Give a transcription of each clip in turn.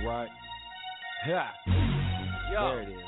right? Yeah. Yo. There it is.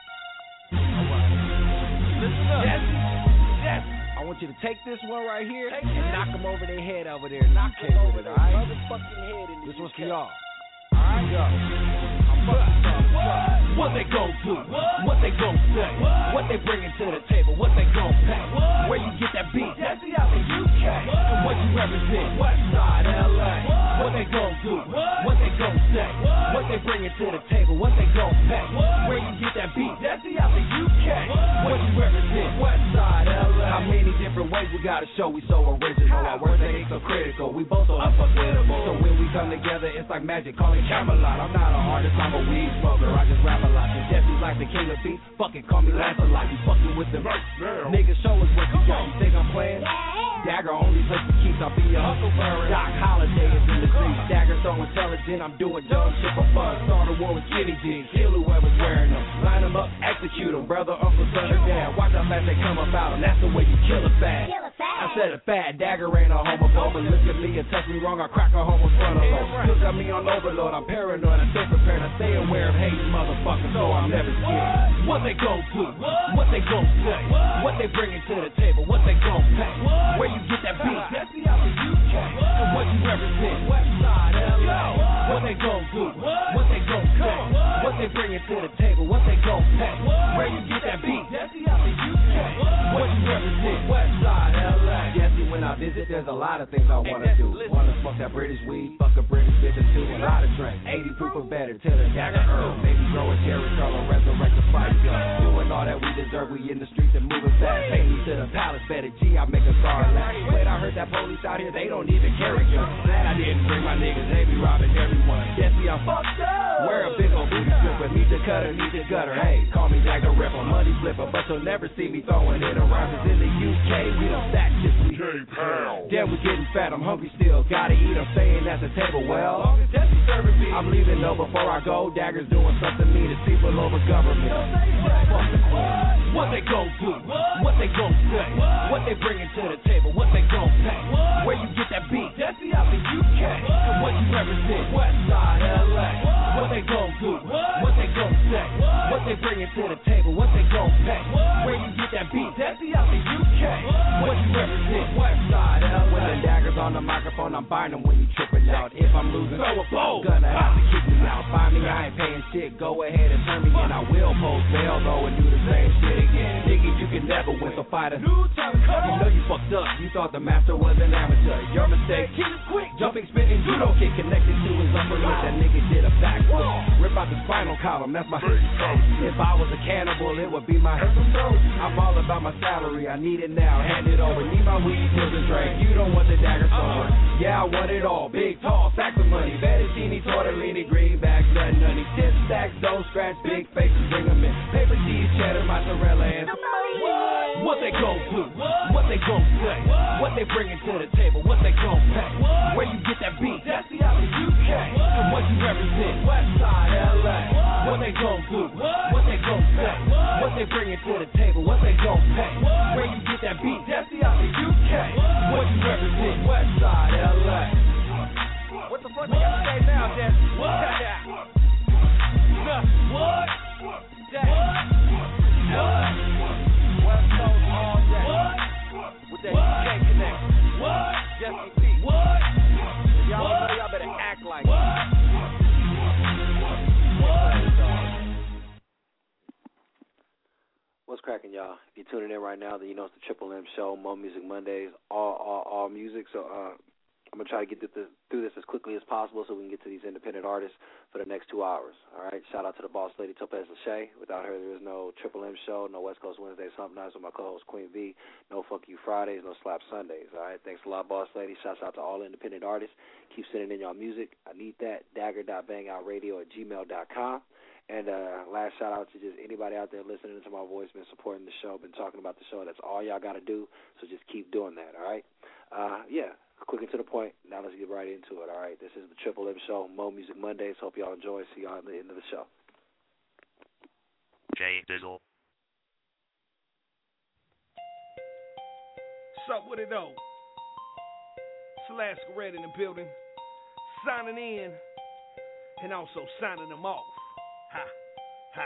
Alright. Listen up. Yes. I want you to take this one right here Take and this. knock them over their head over there. Knock Them them over over it, their alright? motherfucking head in the This one's for UK. y'all. Alright? Go. I'm fucking y'all. What they gon' do? What they gon' say? What they bringing to the table? What they gon' pack? Where you get that beat? That's the out the UK. And what you represent? Westside LA. What they gon' do? What they gon' say? What they bringing to the table? What they gon' pack? Where you get that beat? That's the out the UK. What you represent? Westside LA. How many different ways we gotta show we so original? Our words they ain't so critical. We both so unforgettable. So when we come together, it's like magic. Call it Camelot. I'm not an artist, I'm a weed smoker. I just rap a lot. You definitely like the king of beats. Fucking call me Lancelot. You fucking with them. Niggas, show us what you got. You think I'm playing? Dagger only place to keep. I'll be your Huckleberry. Doc Holiday is in the streets. Dagger so intelligent. I'm doing dumb shit for fun. Start a war with skinny jeans. Kill whoever's wearing them. Line them up, execute them. Brother, uncle, son, or dad. Watch how fast they come about them. That's the way you kill a fad. I said a fad. Dagger ain't a homophobe. But look at me and touch me wrong. I crack a home in front of them. Still got me on overload. I'm paranoid. I stay prepared. I stay aware of hating motherfuckers. So I'm never scared. What they gon' do? What they gon' say? What they bringing to the table? What they gon' pack? Where you get that beat? That's the out the UK. And what you represent? Westside LA. What they gon' do? What they gon' say? What they bringing to the table? What they gon' pack? Where you get that beat? That's the out the UK. What you represent? Westside LA. Yeah, see, when I visit, there's a lot of things I wanna do. Wanna smoke that British weed, fuck a British bitch or two, a lot of drink. 80 proof or better, till the Dagger Earl. Maybe grow a cherry curl or resurrect a spice gun. Doing all that we deserve, we in the streets and moving fast. Take me to the palace, better G, I make a star laugh. Wait, I heard that police out here, they don't even carry guns. Glad I didn't bring my niggas, they be robbing everyone. Yeah, see, I'm fucked up. Wear a big old booty stripper, need the cutter, need the gutter. Hey, call me Dagger Ripper, money flipper, but you'll never see me throwing it around. Cause in the UK, we don't stack shit, we damn, we getting fat, I'm hungry still. Gotta eat, I'm staying at the table. Well, I'm leaving though before I go. Dagger's doing something mean to people over government. What they gon' do? What they gon' say? What they bringing to the table? What they gon' pack? Where you get that beat? That's the out the UK. And what you represent? Westside LA. What they gon' do? What they gon' say? What they bringing to the table? What they gon' pack? Where you get that beat? That's the out the UK. What you represent? Westside LA. When the Dagger's on the microphone, I'm buying them when you tripping out. If I'm losing, Throw a blow. gonna have to kick me out. Find me, I ain't paying shit. Go ahead and turn me in. I will post bail though and do the same shit again. Nigga, you can never win, so fight us. New time to come You on. know you fucked up. You thought the master was an amateur. Your mistake. Kill it quick. Jumping, spinning, judo kick connected to his upper lip. That nigga did a backflip. Rip out the spinal column. That's my. If I was a cannibal, it would be my. I'm all about my salary. I need it now. Hand it over. Need my weed, pills, and drink. You don't want the Dagger sword. Yeah, I want it all. Big, tall, stacks of money. Fettuccine, tortellini, greenbacks, nut nutty. 10 stacks, don't scratch, big faces, bring them in. Paper cheese, cheddar, mozzarella, and some money. What they gon' do? What they gon' say? What they bringing to the table? What they gon' pack? Where you get that beat? That's the out the UK. And what you represent? Westside LA. What they gon' do? What they gon' say? What they bringing to the table? What they gon' pack? Where you get that beat? That's the out the UK. What you represent? Westside LA. What the fuck they gotta say now, Jesse? What? What? West Coast all day. With that UK connection. Jesse P. Y'all know y'all better act like it. What's cracking, y'all? If you're tuning in right now, then you know it's the Triple M Show, Mo Music Mondays, all music. So I'm gonna try to get through this as quickly as possible so we can get to these independent artists for the next 2 hours. All right. Shout out to the boss lady Topaz Lachey. Without her, there is no Triple M Show, no West Coast Wednesdays, Something Nights with my co-host Queen V, no Fuck You Fridays, no Slap Sundays. All right. Thanks a lot, boss lady. Shouts out to all independent artists. Keep sending in y'all music. I need that. Dagger.bangoutradio@gmail.com. And last shout out to just anybody out there listening to my voice, been supporting the show, been talking about the show. That's all y'all got to do. So just keep doing that. All right. Yeah. Quick and to the point. Now let's get right into it. All right. This is the Triple M Show, Mo Music Mondays. Hope y'all enjoy. See y'all at the end of the show. Jay Dizzle. What's up with it though? Slash Red in the building. Signing in. and also signing them off. Ha, ha.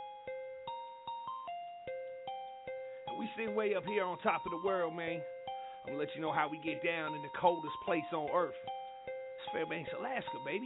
And we sit way up here on top of the world, man. I'm gonna let you know how we get down in the coldest place on earth. It's Fairbanks, Alaska, baby.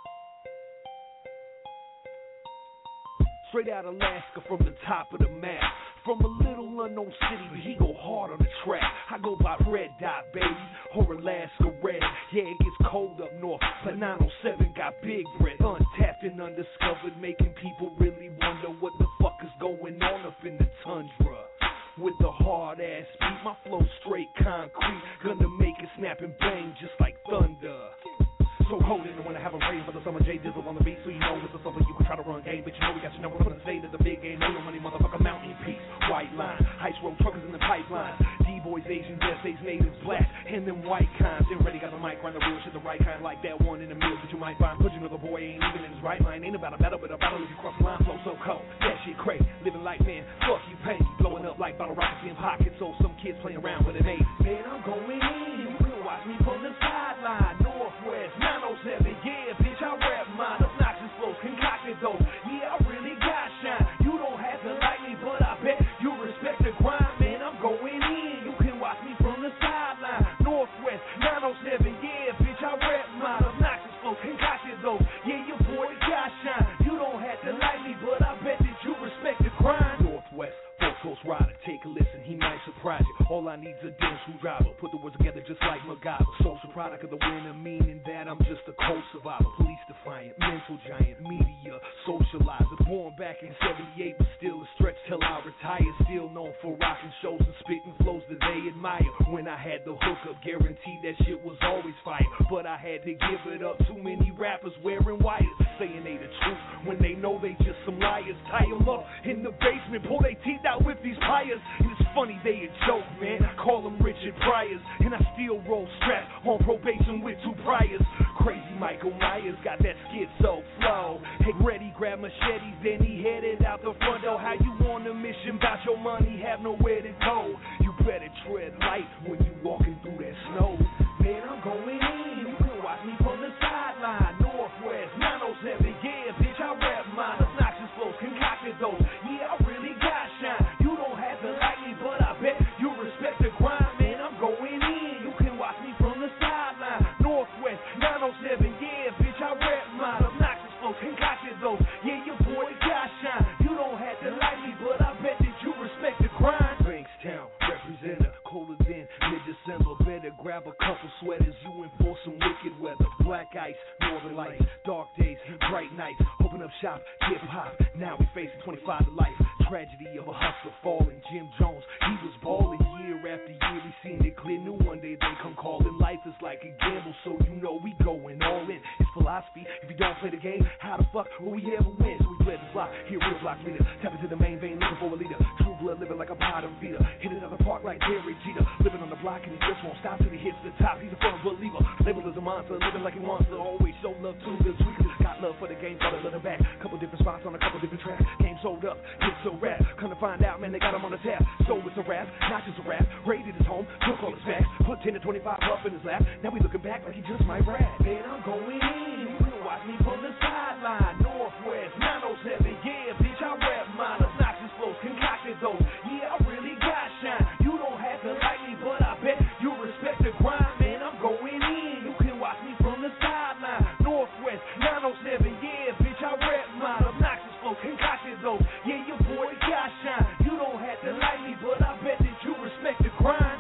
Straight out Alaska from the top of the map. From a little unknown city, but he go hard on the track. I go by Red Dot, baby, or Alaska Red. Yeah, it gets cold up north, but 907 got big bread. Untapped and undiscovered, making people really wonder what the fuck is going on up in the tundra. With the hard ass beat, my flow straight concrete, gonna make it snap and bang just like thunder. So hold it when I have a rain for the summer, J Dizzle on the beat, so you know it's a summer you can try to run game, but you know we got your number from the state of the big game, no money, motherfucker, mountain peaks, white line, ice road truckers in the pipeline, D-boys, Asians, essays, natives, blacks, and them white kinds, they ready got the mic, run the real shit, the right kind, like that one in the middle that you might find, but you know the boy ain't even in his right mind, ain't about a battle, but a battle if you cross the line, flow so cold, that shit crazy, living like man, fuck you pay, blowing up like bottle rockets in pockets, so some kids playing around with it, made, man, I'm going in, you will watch me from the sideline, Northwest, 907, yeah, bitch, I rap mine, obnoxious flows, concocted those, yeah, I really got shine, you don't have to like me, but I bet you respect the grind, man, I'm going in, you can watch me from the sideline, Northwest, 907, yeah, bitch, I rap mine, obnoxious flows, concocted those, yeah, your boy got shine, you don't have to like me, but I bet that you respect the grind, Northwest, Ghost Rider, take a listen, he might surprise you. All I need's a damn screwdriver. Put the words together just like MacGyver. Social product of the winner, meaning that I'm just a cold survivor. Police defiant, mental giant, media socializer. Born back in 78, but still a stretch till I retire. Still known for rocking shows and spitting flows that they admire. When I had the hookup, guaranteed that shit was always fire. But I had to give it up. Too many rappers wearing wires, saying they the truth when they know they just some liars. Tie them up in the basement, pull their teeth out with these pliers. And it's funny, they a joke, man. Call them Richard Pryor's, and I still roll straps on probation with 2 priors. Crazy Michael Myers got that schizo flow. Hey, ready, grab machetes, then he headed out the front door. How you on a mission, bout your money, have nowhere to go. You better tread light when you walking through that snow. Man, I'm going in, you can watch me from the sideline. Northwest, 907, yeah, bitch, I rap mine. Obnoxious flows, concocted those, yeah, I really got shine. You don't have to like me, but I bet you respect the grind, man, I'm going in. You can watch me from the sideline. Northwest, 907, yeah, bitch, I rap mine. Obnoxious flows, concocted those, yeah, your boy got shine. You don't have to like me, but I bet that you respect the grind. Bankstown, representative, colder than mid-December. Better grab a couple sweaters, you in for some wicked weather. Black ice, northern lights, dark days, bright nights. Open up shop, hip-hop, now we facing 25 to life. Tragedy of a hustler falling, Jim Jones, he was balling year after year. We seen it clear, knew one day they come calling. Life is like a gamble, so you know we going all in. It's philosophy, if you don't play the game, how the fuck will we ever win? So we fled the block, here real block leader. Tap into the main vein, looking for a leader. True blood, living like a bottom feeder. Hit it out the park like Derek Jeter. Living on the block and he just won't stop till he hits the top. He's a firm believer, labeled as a monster. Living like he wants to, always show love to the tweakers. Got love for the game, thought of back. Couple different spots on a couple different tracks. Game sold up, hits a rap. Come to find out, man, they got him on the tap. So it's a rap, not just a rap. Raided his home, took all his facts. Put 10 to 25 up in his lap. Now we looking back like he just might rap. Man, I'm going in, you can watch me from the sideline. Northwest, 907, yeah, bitch, I rap mine. Obnoxious flows, concocted those, yeah, I really got shine. You don't have to like me, but I bet you respect the grind. Man, I'm going in, you can watch me from the sideline. Northwest, 907, yeah, bitch, I rap mine. Obnoxious flows, concocted those, yeah, your boy got shine. You don't have to like me, but I bet that you respect the grind.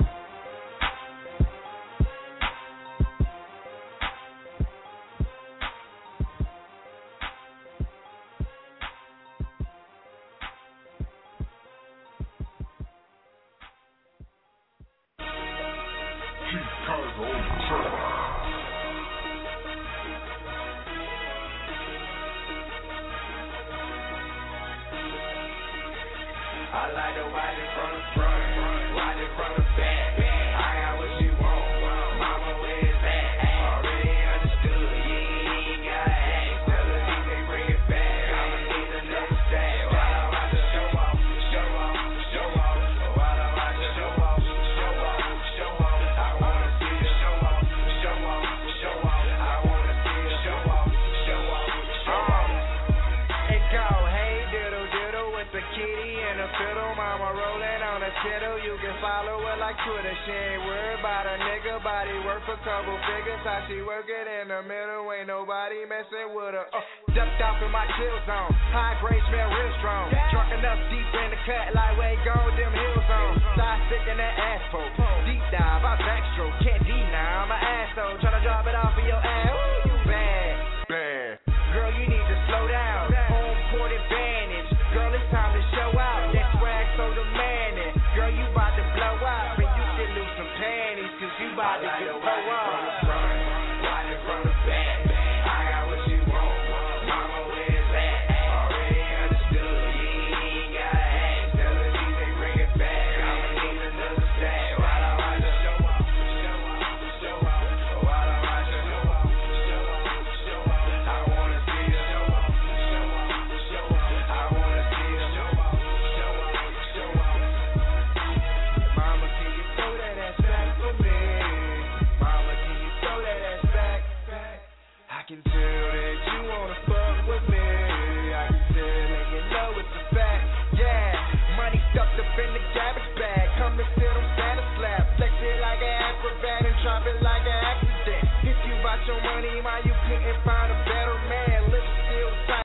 Twitter, you can follow her like Twitter. She ain't worried about a nigga body worth a couple figures. How she work it in the middle, ain't nobody messing with her. Ducked off in my chill zone, high grade smell real strong. Drunk enough deep in the cut, like where go them hills on. Side stick in that asphalt, deep dive, I backstroke, can't deny I'm an asshole. Tryna drop it off of your ass, ooh, you bad, bad. Girl, you need to slow down, home court advantage. Girl, it's time to show out, that swag so demanding. Girl, you bout to blow up, and you should lose some panties, cause you bout to get blow up. Right in front of back, I got what you want. Mama, where's that? Already understood, you ain't gotta ask. Tell the DJ bring it back, I'ma need another stack. While I watch her show up, show up. While I watch her show up, show up. I wanna see her show up, show up. I wanna see her show up, show up. Mama, can you throw that ass back for me? Mama, can you throw that ass back? I can tell that you wanna fuck with me. I can tell and you know it's a fact. Yeah, money stuffed up in the garbage bag. Come and sit on Santa slap. Flex it like an acrobat and drop it like an accident. If you bought your money, why you couldn't find a better man? Lips still tight.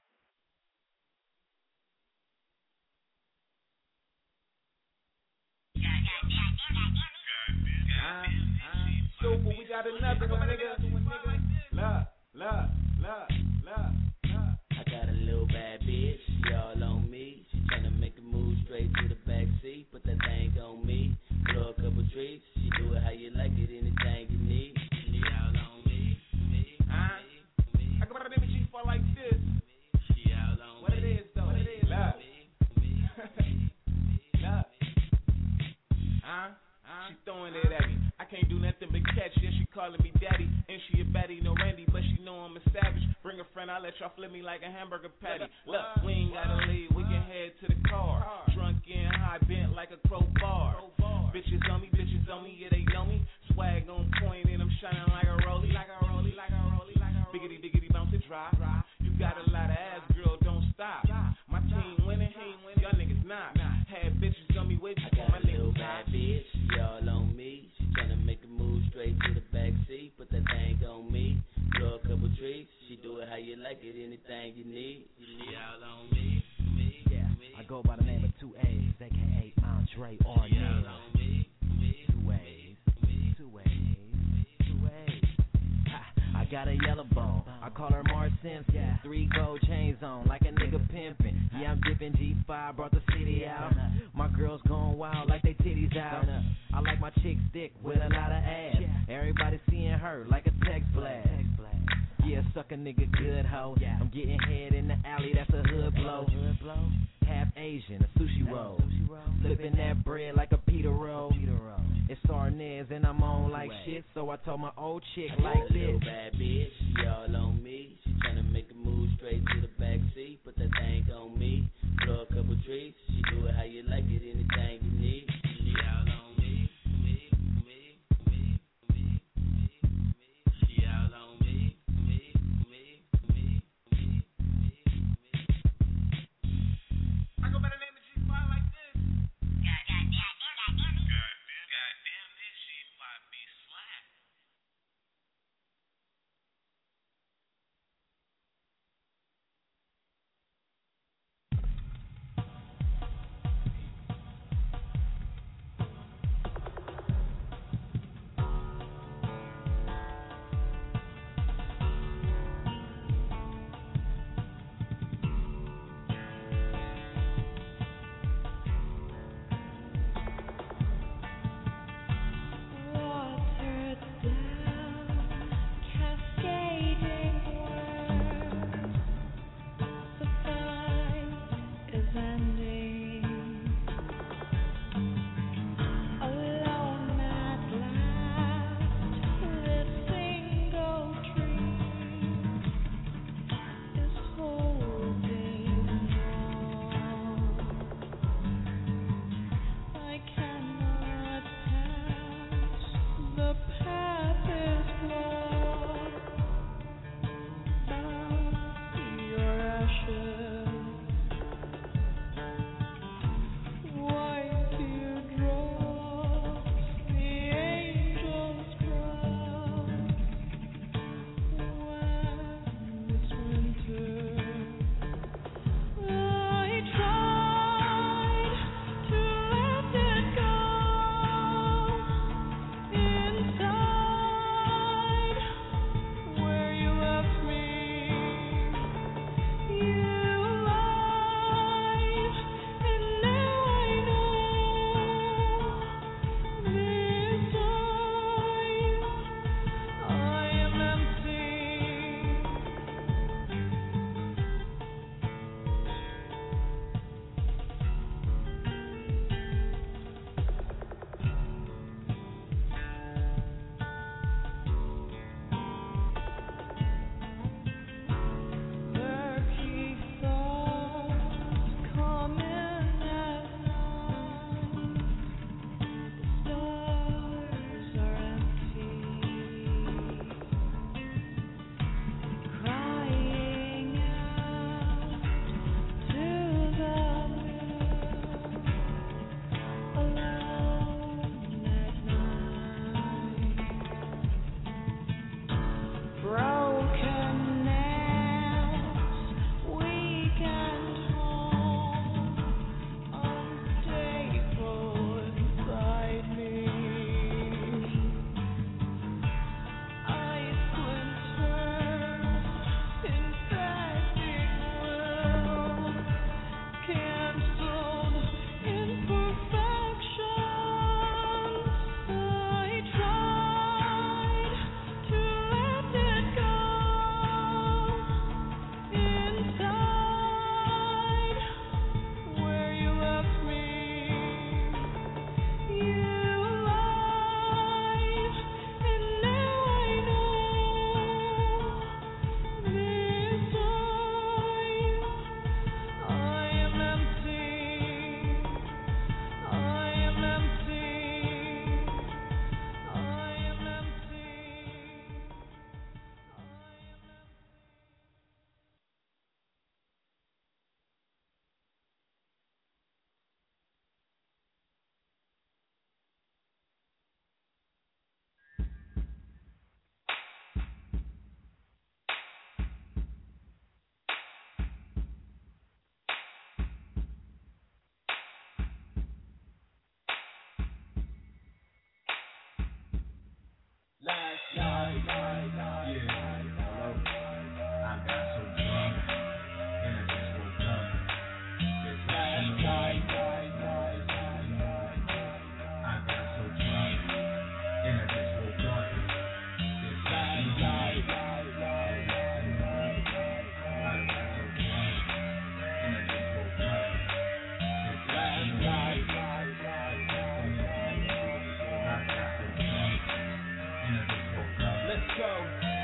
Super, we got another one, nigga. Look. I got a little bad bitch, she all on me. She tryna make a move straight to the back seat. Put that thing on me, blow a couple trees. She do it how you like it, anything you need. She all on me. I got an image for like this. She all on what me. What it is, though? What it is? Look. She throwing it at me. I can't do nothing but catch. Yeah, she calling me daddy. And she a baddie, no Randy, but she know I'm a savage. Bring a friend, I'll let y'all flip me like a hamburger patty. Look, we ain't gotta leave, we can head to the car. Drunk and high, bent like a crowbar. Bitches on me, yeah, they know me. Swag on point and I'm shining like a rollie. Biggity, bounce it dry. You got a lot of ass, girl, don't stop. My team winning, y'all niggas not. Had bitches on me way I before got my a little niggas bad not. bitch, she all on me. She tryna make a move straight to the back seat. Put that thing on me, blow a couple trees. She do it how you like it, anything you need. She all on me. Yeah, I go by the name of 2 A's, aka Andre Arnett. She all on me. 2 A's. I got a yellow bone, I call her Mars Simpson. 3 gold chains on, like a nigga pimpin'. Yeah, I'm dipping G5, brought the city out. My girls going wild like they titties out. I like my chick thick with a lot of ass. Everybody seeing her like a text blast. Yeah, suck a nigga good hoe. I'm getting head in the alley, that's a hood blow. Half Asian, a sushi roll. Flipping that bread like a pita roll. It's Sarnez and I'm on like shit, so I told my old chick like this. Little bad bitch, she all on me. She tryna make a move straight to the back seat. Put that thing on me, blow a couple trees. She do it how you like it, anything you need. She all on me. She all on me. I go by the name of G5 like this. Goddamn, this shit might be slap.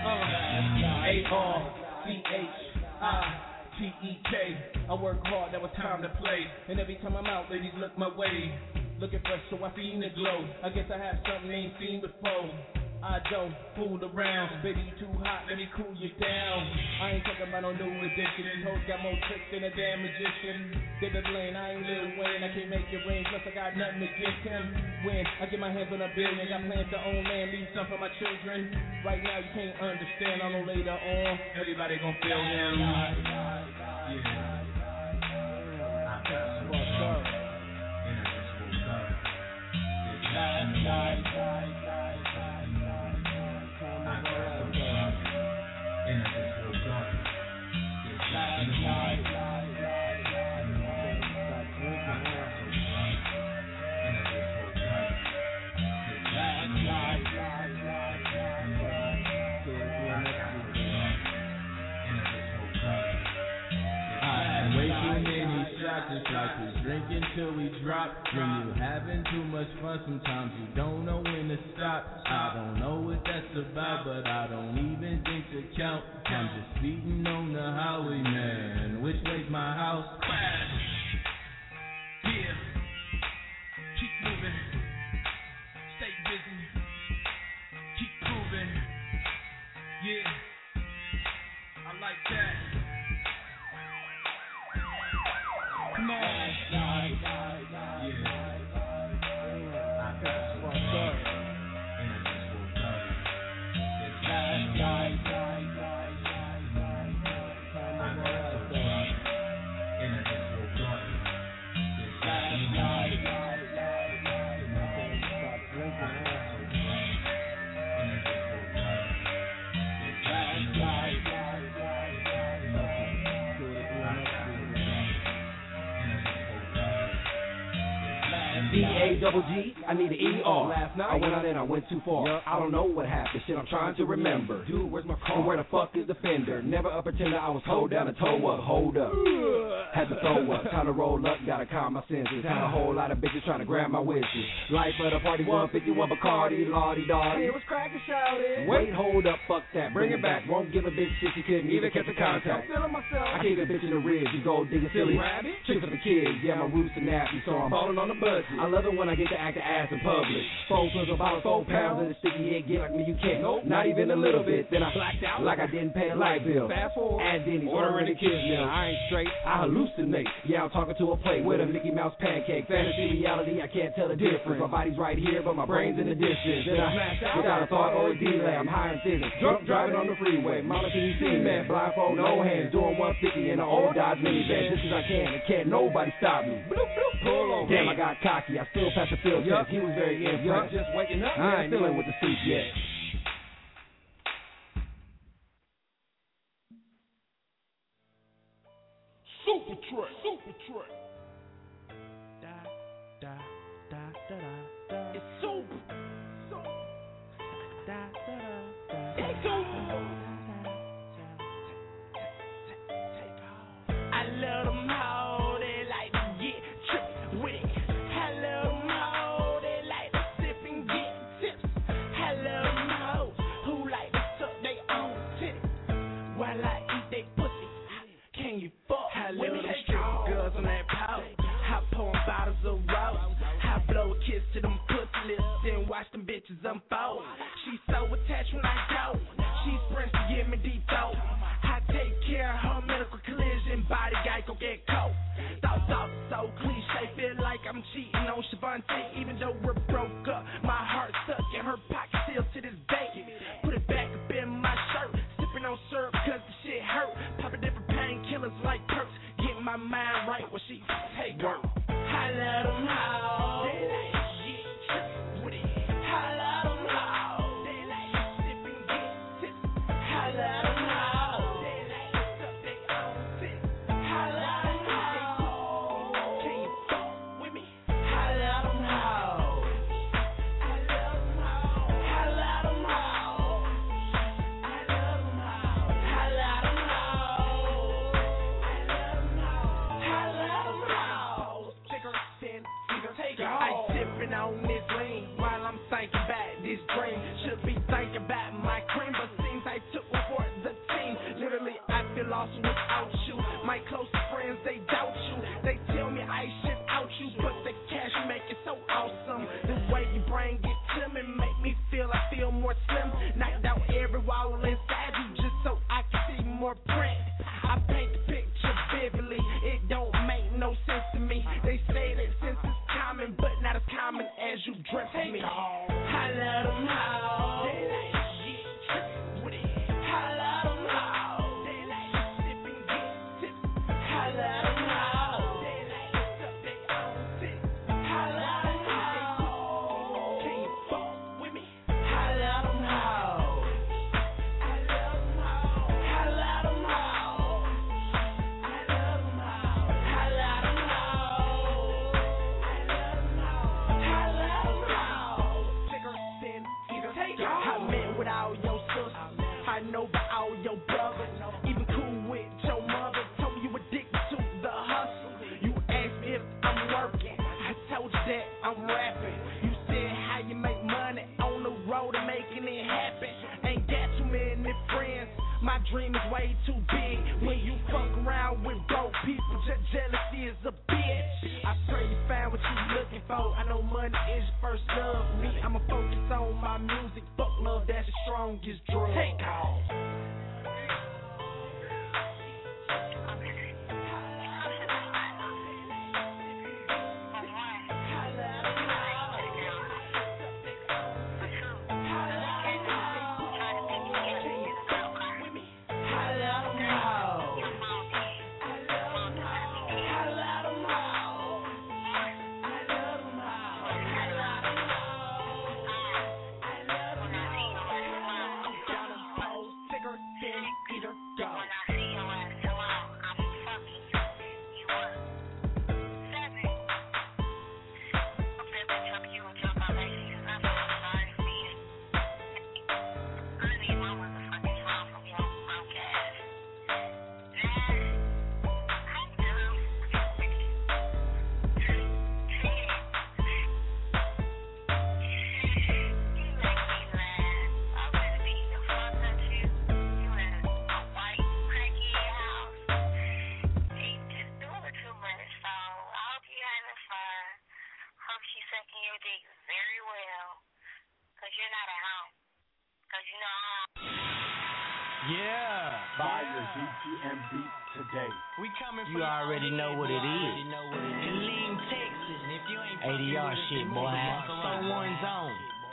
A-R-C-H-I-T-E-K. I work hard, that was time to play. And every time I'm out, ladies look my way. Looking fresh, so I fiend the glow. I guess I have something they ain't seen before. I don't fool around, baby you too hot, let me cool you down. I ain't talking about no new addiction, these hoes got more tricks than a damn magician. David Blaine, I ain't Lil Wayne, I can't make it rain, plus I got nothing against him. When I get my hands on $1 billion, got plans to own land, leave some for my children. Right now you can't understand, I know later on, everybody gon' feel him. Just like we drinking till we drop. When you having too much fun, sometimes you don't know when to stop. I don't know what that's about, but I don't even think to count. I'm just speeding on the highway, man. Which way's my house? Crash. Yeah. Keep moving. Stay busy. Keep proving. Yeah. I like that. Come on. D-A-double-G, I need an E-R. Last night I went out and I went too far. I don't know what happened, shit I'm trying to remember. Dude, where's my car? And where the fuck is the fender? Never a pretender, I was hold down and toe up. Hold up. Had to throw up, time to roll up, gotta calm my senses. Had a whole lot of bitches trying to grab my wishes. Life of the party, 151 Bacardi, Lottie-Dottie. It was crackin' shouted. Wait, hold up, fuck that, bring it back. Won't give a bitch shit, she couldn't even catch a contact. I gave a bitch in the ribs, you gold digging silly rabbit. Tricks for the kids, yeah, my roots are nappy, so I'm falling on the budget. I love it when I get to act the ass in public. 4 plus about 4 pounds of the sticky head, get like me, you can't. Nope, not even a little bit. Then I blacked out like I didn't pay a light bill. Fast forward, and then he's ordering the kids meal. I ain't straight, I hallucinate. Yeah, I'm talking to a plate with a Mickey Mouse pancake. Fantasy, reality, I can't tell the difference. My body's right here, but my brain's in the distance. Then I smash out without a thought or a delay. I'm high and thinking, drunk driving on the freeway. Mama, can you see, man? Blindfold, no hands, doing 150 in an old Dodge minivan. Just as I can, and can't nobody stop me. Bloop, bloop, pull on. Damn, I got cocky. I still passed the field test. He was very impressed. Just waking up, I ain't feeling with the suit yet. Super Truck, Super Truck. Da da da da da. It's super. Da da da da. It's super. I love them all, they like to get tripped with it. I love them all, they like to sip and get tips. I love them all who like to suck they own titties while I eat they pussy. Can you fuck with me? They strip girls on that powder. I pour bottles of rose. I blow a kiss to them pussy lips, then watch them bitches unfold. She's so attached when I go. She sprints to give me deep throat. I take care of her medical collision, body guy go get cold. Thoughts so cliche, feel like I'm cheating on Shavante. Even though we're broke up, my heart stuck in her pocket still to this day. Put it back up in my shirt, sipping on syrup cause the shit hurt. Popping different painkillers like perks, get my mind right when she take work. I let them know. They like to get tripped with it. I let them know. They like to sip and get tips. I let them know. They like to suck their own tits. I let them know. Can you fuck with me? I let them know. lost without you. My closest friends, they doubt you. They tell me I shit out you, but the cash make it so awesome. The way you bring it to me make me feel more slim. Knocked out every wall inside you just so I can see more print. I paint the picture vividly, it don't make no sense to me. They say that sense is common, but not as common as you dress me. I let them know. They like shit trippin' with it. I let them know. They like sip and get tips. I let them know. They like suck their own tip. I let them know. Can you fuck with me? I let them know. I let them know. I let them know. I let them know. I let them know. I let them know. I let them know. Thicker than either. I met with all your sisters. I know about all your brothers. Even cool with your mother. Told me you addicted to the hustle. You asked me if I'm working. I told you that I'm rapping. You said how you make money on the road and making it happen. Ain't got too many friends. My dream is way too big. When you fuck around with broke people, jealousy is a bitch. I pray you find what you looking for. I know money is your first love. Me, I'ma focus on my music. Fuck love, that's the strongest drug. Take off. You already know what it is. Killeen, Texas. ADR shit, boy. So one's on.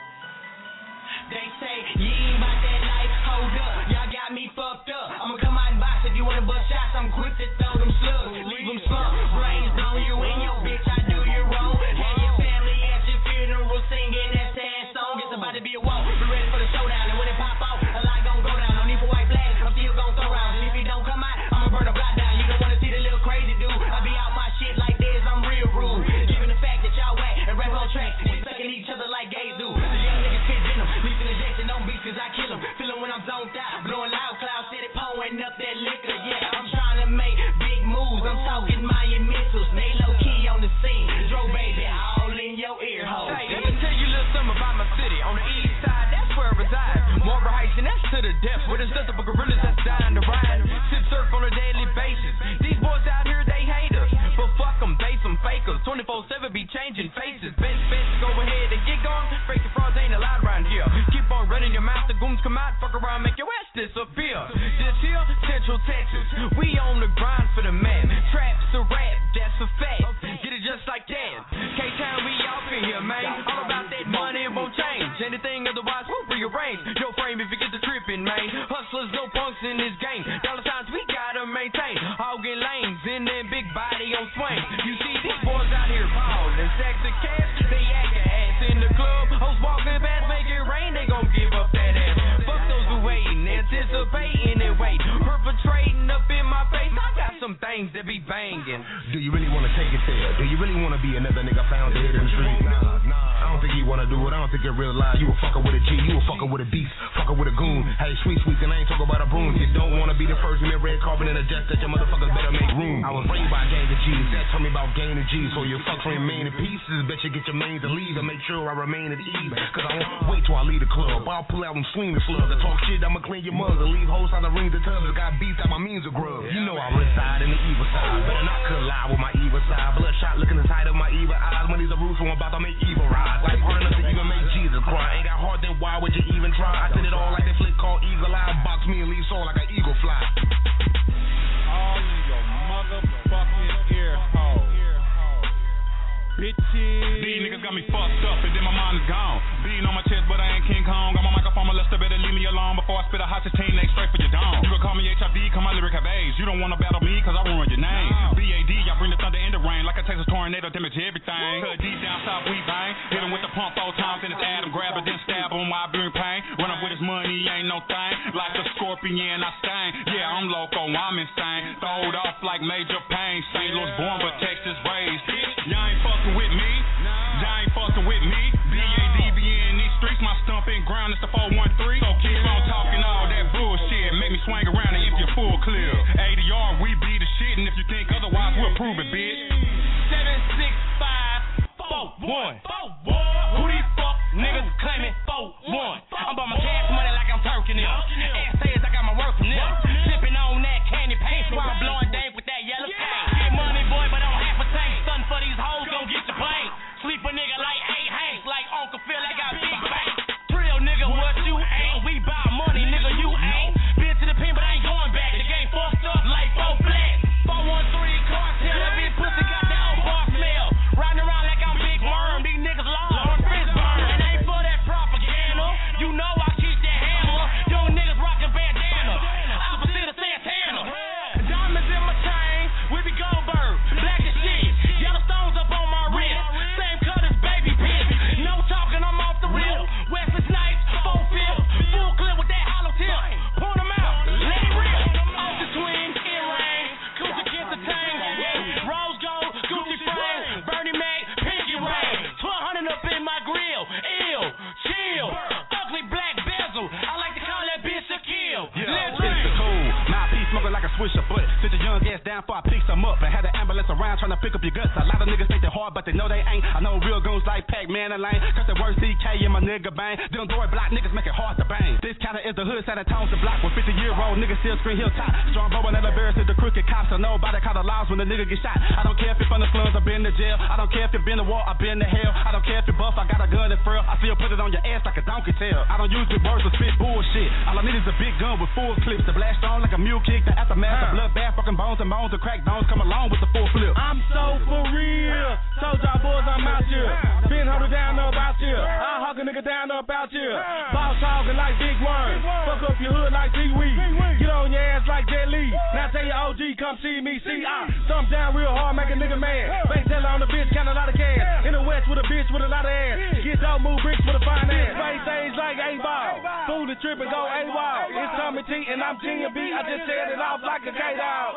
They say, you ain't about that life, hold up. Y'all got me fucked up. I'ma come out and box if you wanna bust shots. I'm quick to throw them slugs. Leave them slumped. Brains on you and your bitch, I do you wrong. Have your family at your funeral singing that sad song. It's about to be a walk. Be ready for the showdown. And when it pop off, a lot gon' go down. No need for white flags. I'm still gon' throw rounds. And if you don't come out, I'ma burn a block down. You don't wanna see the little crazy dude. I be out my shit like this, I'm real rude. Given the fact that y'all whack and rap on track, we sucking each other like gays do. The young niggas fit venom, leaving injection on beats cause I kill them. Feeling when I'm zoned out, blowing loud clouds, steady pouring up that liquor. Yeah, I'm trying to make big moves, I'm talking Mayan missiles. They low key on the scene, Dro baby, all in your ear hole. Hey, let me tell you a little something about my city. On the east side, that's where I reside. Marlboro Heights, and that's to the depth, where there's nothing but gorillas that's dying to ride. Sip surf on a daily basis. These boys out here, they hate us, but fuck them, base them, fakers. 24/7 be changing faces. Best go ahead and get going. Fake the frauds ain't allowed around here. Keep on running your mouth, the goons come out, fuck around, make your ass disappear. This here, Central Texas, we on the grind for the man. Traps a rap, that's a fact. Get it just like that. K-Town, we off in here, man. All about that money, it won't change. Anything otherwise, we'll rearrange. Your frame if you get the tripping, man. Hustlers, no punks in this game. Dollar signs, we gotta maintain. Hogging lanes in that big body on swing. You see these boys out here ballin', sexy cash, they actin' ass in the club. Hoes walking past, make it rain, they gon' give up that ass. Fuck those who waitin', anticipating and wait. Perpetrating up in my face, I got some things that be banging. Do you really wanna take it there? Do you really wanna be another nigga found dead in the street? Nah. I don't think he wanna do it, I don't think you realize you a fucker with a G, you a fucker with a beast, fucker with a goon. Hey, sweet, and I ain't talking about a broom. You don't wanna be the first in the red carpet in a jet that your motherfuckers better make room. I was raised by a gang of G's, that told me about gang of G's. So your fucks remain in pieces, bet you get your main to leave and make sure I remain at ease. Cause I won't wait till I leave the club, I'll pull out and swing the slugs. I talk shit, I'ma clean your mugs and leave hoes on the rings and tubs. Got beats out my means of grub. You know I reside in the evil side, better not collide with my evil side. Bloodshot looking inside of my evil eyes. Money's a roof, so I'm about to make evil rise. Life hard enough to even make Jesus cry. Ain't got heart, then why would you even try? I did it all like that flick called Eagle Eye. Box me and leave soul like an eagle fly. All in your motherfucking ear hole. Bitches. These niggas got me fucked up and then my mind is gone. Beating on my chest, but I ain't King Kong. Got my microphone, my Lester, better leave me alone before I spit a hot 16 straight for your dome. You can call me HID, cause my lyric have AIDS. You don't wanna battle me, cause I ruin your name. BAD, y'all bring the thunder and the rain. Like a Texas tornado, damage everything. Cut deep down south, we bang. Hit him with the pump 4 times, then it's Adam. Grab it, then stab him while I bring pain. Run up with his money, ain't no thing. Like a scorpion, I sting. Yeah, I'm loco, I'm insane. Throwed off like major pain. St. Louis born, but Texas raised. Y'all ain't fucking with me. Y'all ain't fucking with me. BADB in these streets, my stumping ground is the 413. So keep on talking all that bullshit. Make me swing around and empty a full clip. ADR, we be the shit, and if you think otherwise, we'll prove it, bitch. 76541. Who these fuck niggas claiming 41? I'm about my cash money like I'm turking them. Ass says I got my work from them. Sipping on that candy paint while I'm blowing dank with that yellow paint. Get money, boy, but don't have a tank. Something for these hoes, gon' get your plane. Sleep a nigga like A. Hanks, like Uncle Phil, I got big bank. Trill nigga, what you ain't? We bout money, nigga, you ain't. Been to the pen, but I ain't going back. The game fucked up like 4 flat. 413 cartel, that bitch pussy got that old bar smell. Riding around like I'm Big Worm, these niggas long fist burn. And I ain't for that propaganda, you know I keep that hammer. Young niggas rockin' bandana, opposite of Santana. Diamonds in my chain, we be Goldberg, black as shit. Yellow stones up on my wrist, same cut as baby piss. No talking, I'm off the rip. Wesley Snipes, 4-5, full clip with that hollow tip. Point them out, let it rip. Off the twin, earring, Gucci kiss the tang. Rose gold, Gucci frame, Bernie Mac, pinky ring. 1200 up in my grill, ill, chill, ugly black bezel. I like to call that bitch a kill. It's the cool. My piece smoking like a swisher, but sit your young ass down before I pick some up. And had an ambulance around trying to pick up your guts. A lot of niggas think they hard, but they know they ain't. I know real goons like Pac-Man and Lane. Cause the worst CK in my nigga bang. Them door block niggas make it hard to bang. This counter is the hood side of town to block. With 50-year-old niggas still screen hilltop. Strong bow and Elevera to the crooked cops. So nobody call the laws when the nigga get shot. I don't care if you're from the slums or been to jail. I don't care if you've been to war or been to hell. I don't care if you're buff, I got a gun and frill. I still put it on your ass like a donkey tail. I don't use big words to spit bullshit. All I need is a big gun with full clips. To blast on like a mule kick. The aftermath of bloodbath, broken bones and bones and cracked bones come along with the full flip. I'm so for real. Told y'all boys I'm out here. Been holding down about here. I'll hug a nigga down about here. Boss talking like Big Worm. Fuck up your hood like T-Weed. Get on your ass like Jet Li. Now tell your OG come see me. See, I thumb down real hard, make a nigga mad. Bank teller on the bitch, count a lot of cash. In the West with a bitch with a lot of ass. Get dope, move bricks with a fine ass. Play things like A-ball. Fool the trip and go A-wall. It's Tommy T and I'm Junior B. I just set it off like a K-Dog.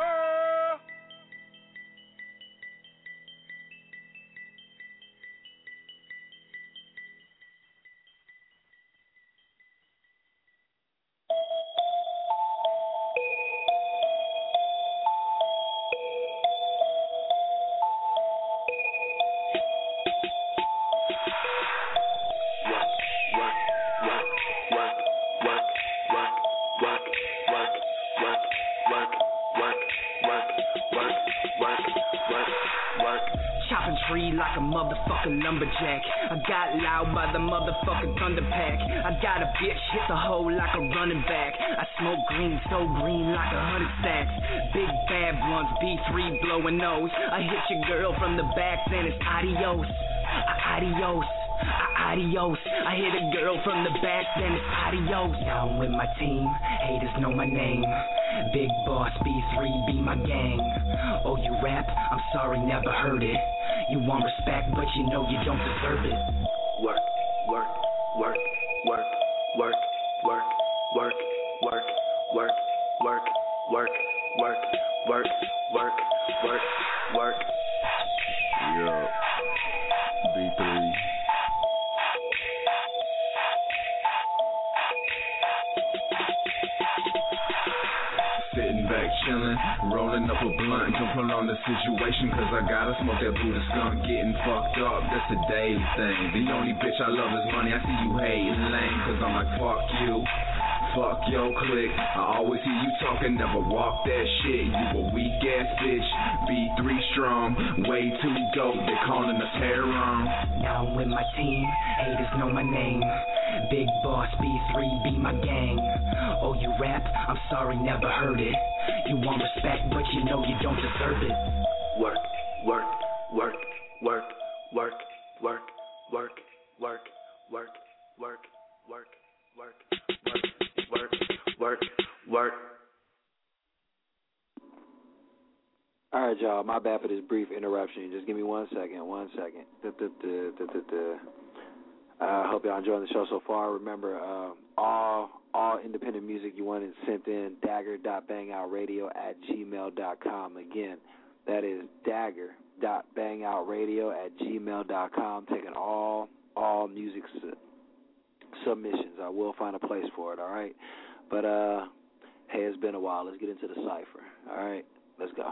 Like a motherfucking lumberjack. I got loud by the motherfucking thunder pack. I got a bitch hit the hole like a running back. I smoke green, so green like 100 sacks. Big bad blunts, B3 blowing nose. I hit your girl from the back, then it's adios. Adios. Adios. I hit a girl from the back, then it's adios. Now I'm with my team, haters know my name. Big boss, B3 be my gang. Oh, you rap? I'm sorry, never heard it. You want respect, but you know you don't deserve it. Work, work, work, work, work, work, work, work, work, work, work, work, work, work, work, work. Yo, B3, right chillin', rolling up a blunt, don't prolong the situation, cause I gotta smoke that Buddha skunk, getting fucked up, that's a daily thing. The only bitch I love is money, I see you hating lame, cause I'm like, fuck you. Fuck your clique, I always hear you talking, never walk that shit. You a weak ass bitch, B3 strong, way too dope, they calling us heron. Now I'm with my team, haters know my name. Big boss B3 be my gang. Oh, you rap? I'm sorry, never heard it. You want respect, but you know you don't deserve it. Work, work, work, work, work, work, work, work, work, work, work, work, work, work, work. All right, y'all. My bad for this brief interruption. Just give me 1 second. I hope y'all enjoying the show so far. Remember, all independent music you want is sent in dagger.bangoutradio@gmail.com. Again, that is dagger.bangoutradio@gmail.com. Taking all music submissions. I will find a place for it, all right? But, hey, it's been a while. Let's get into the cipher, all right? Let's go.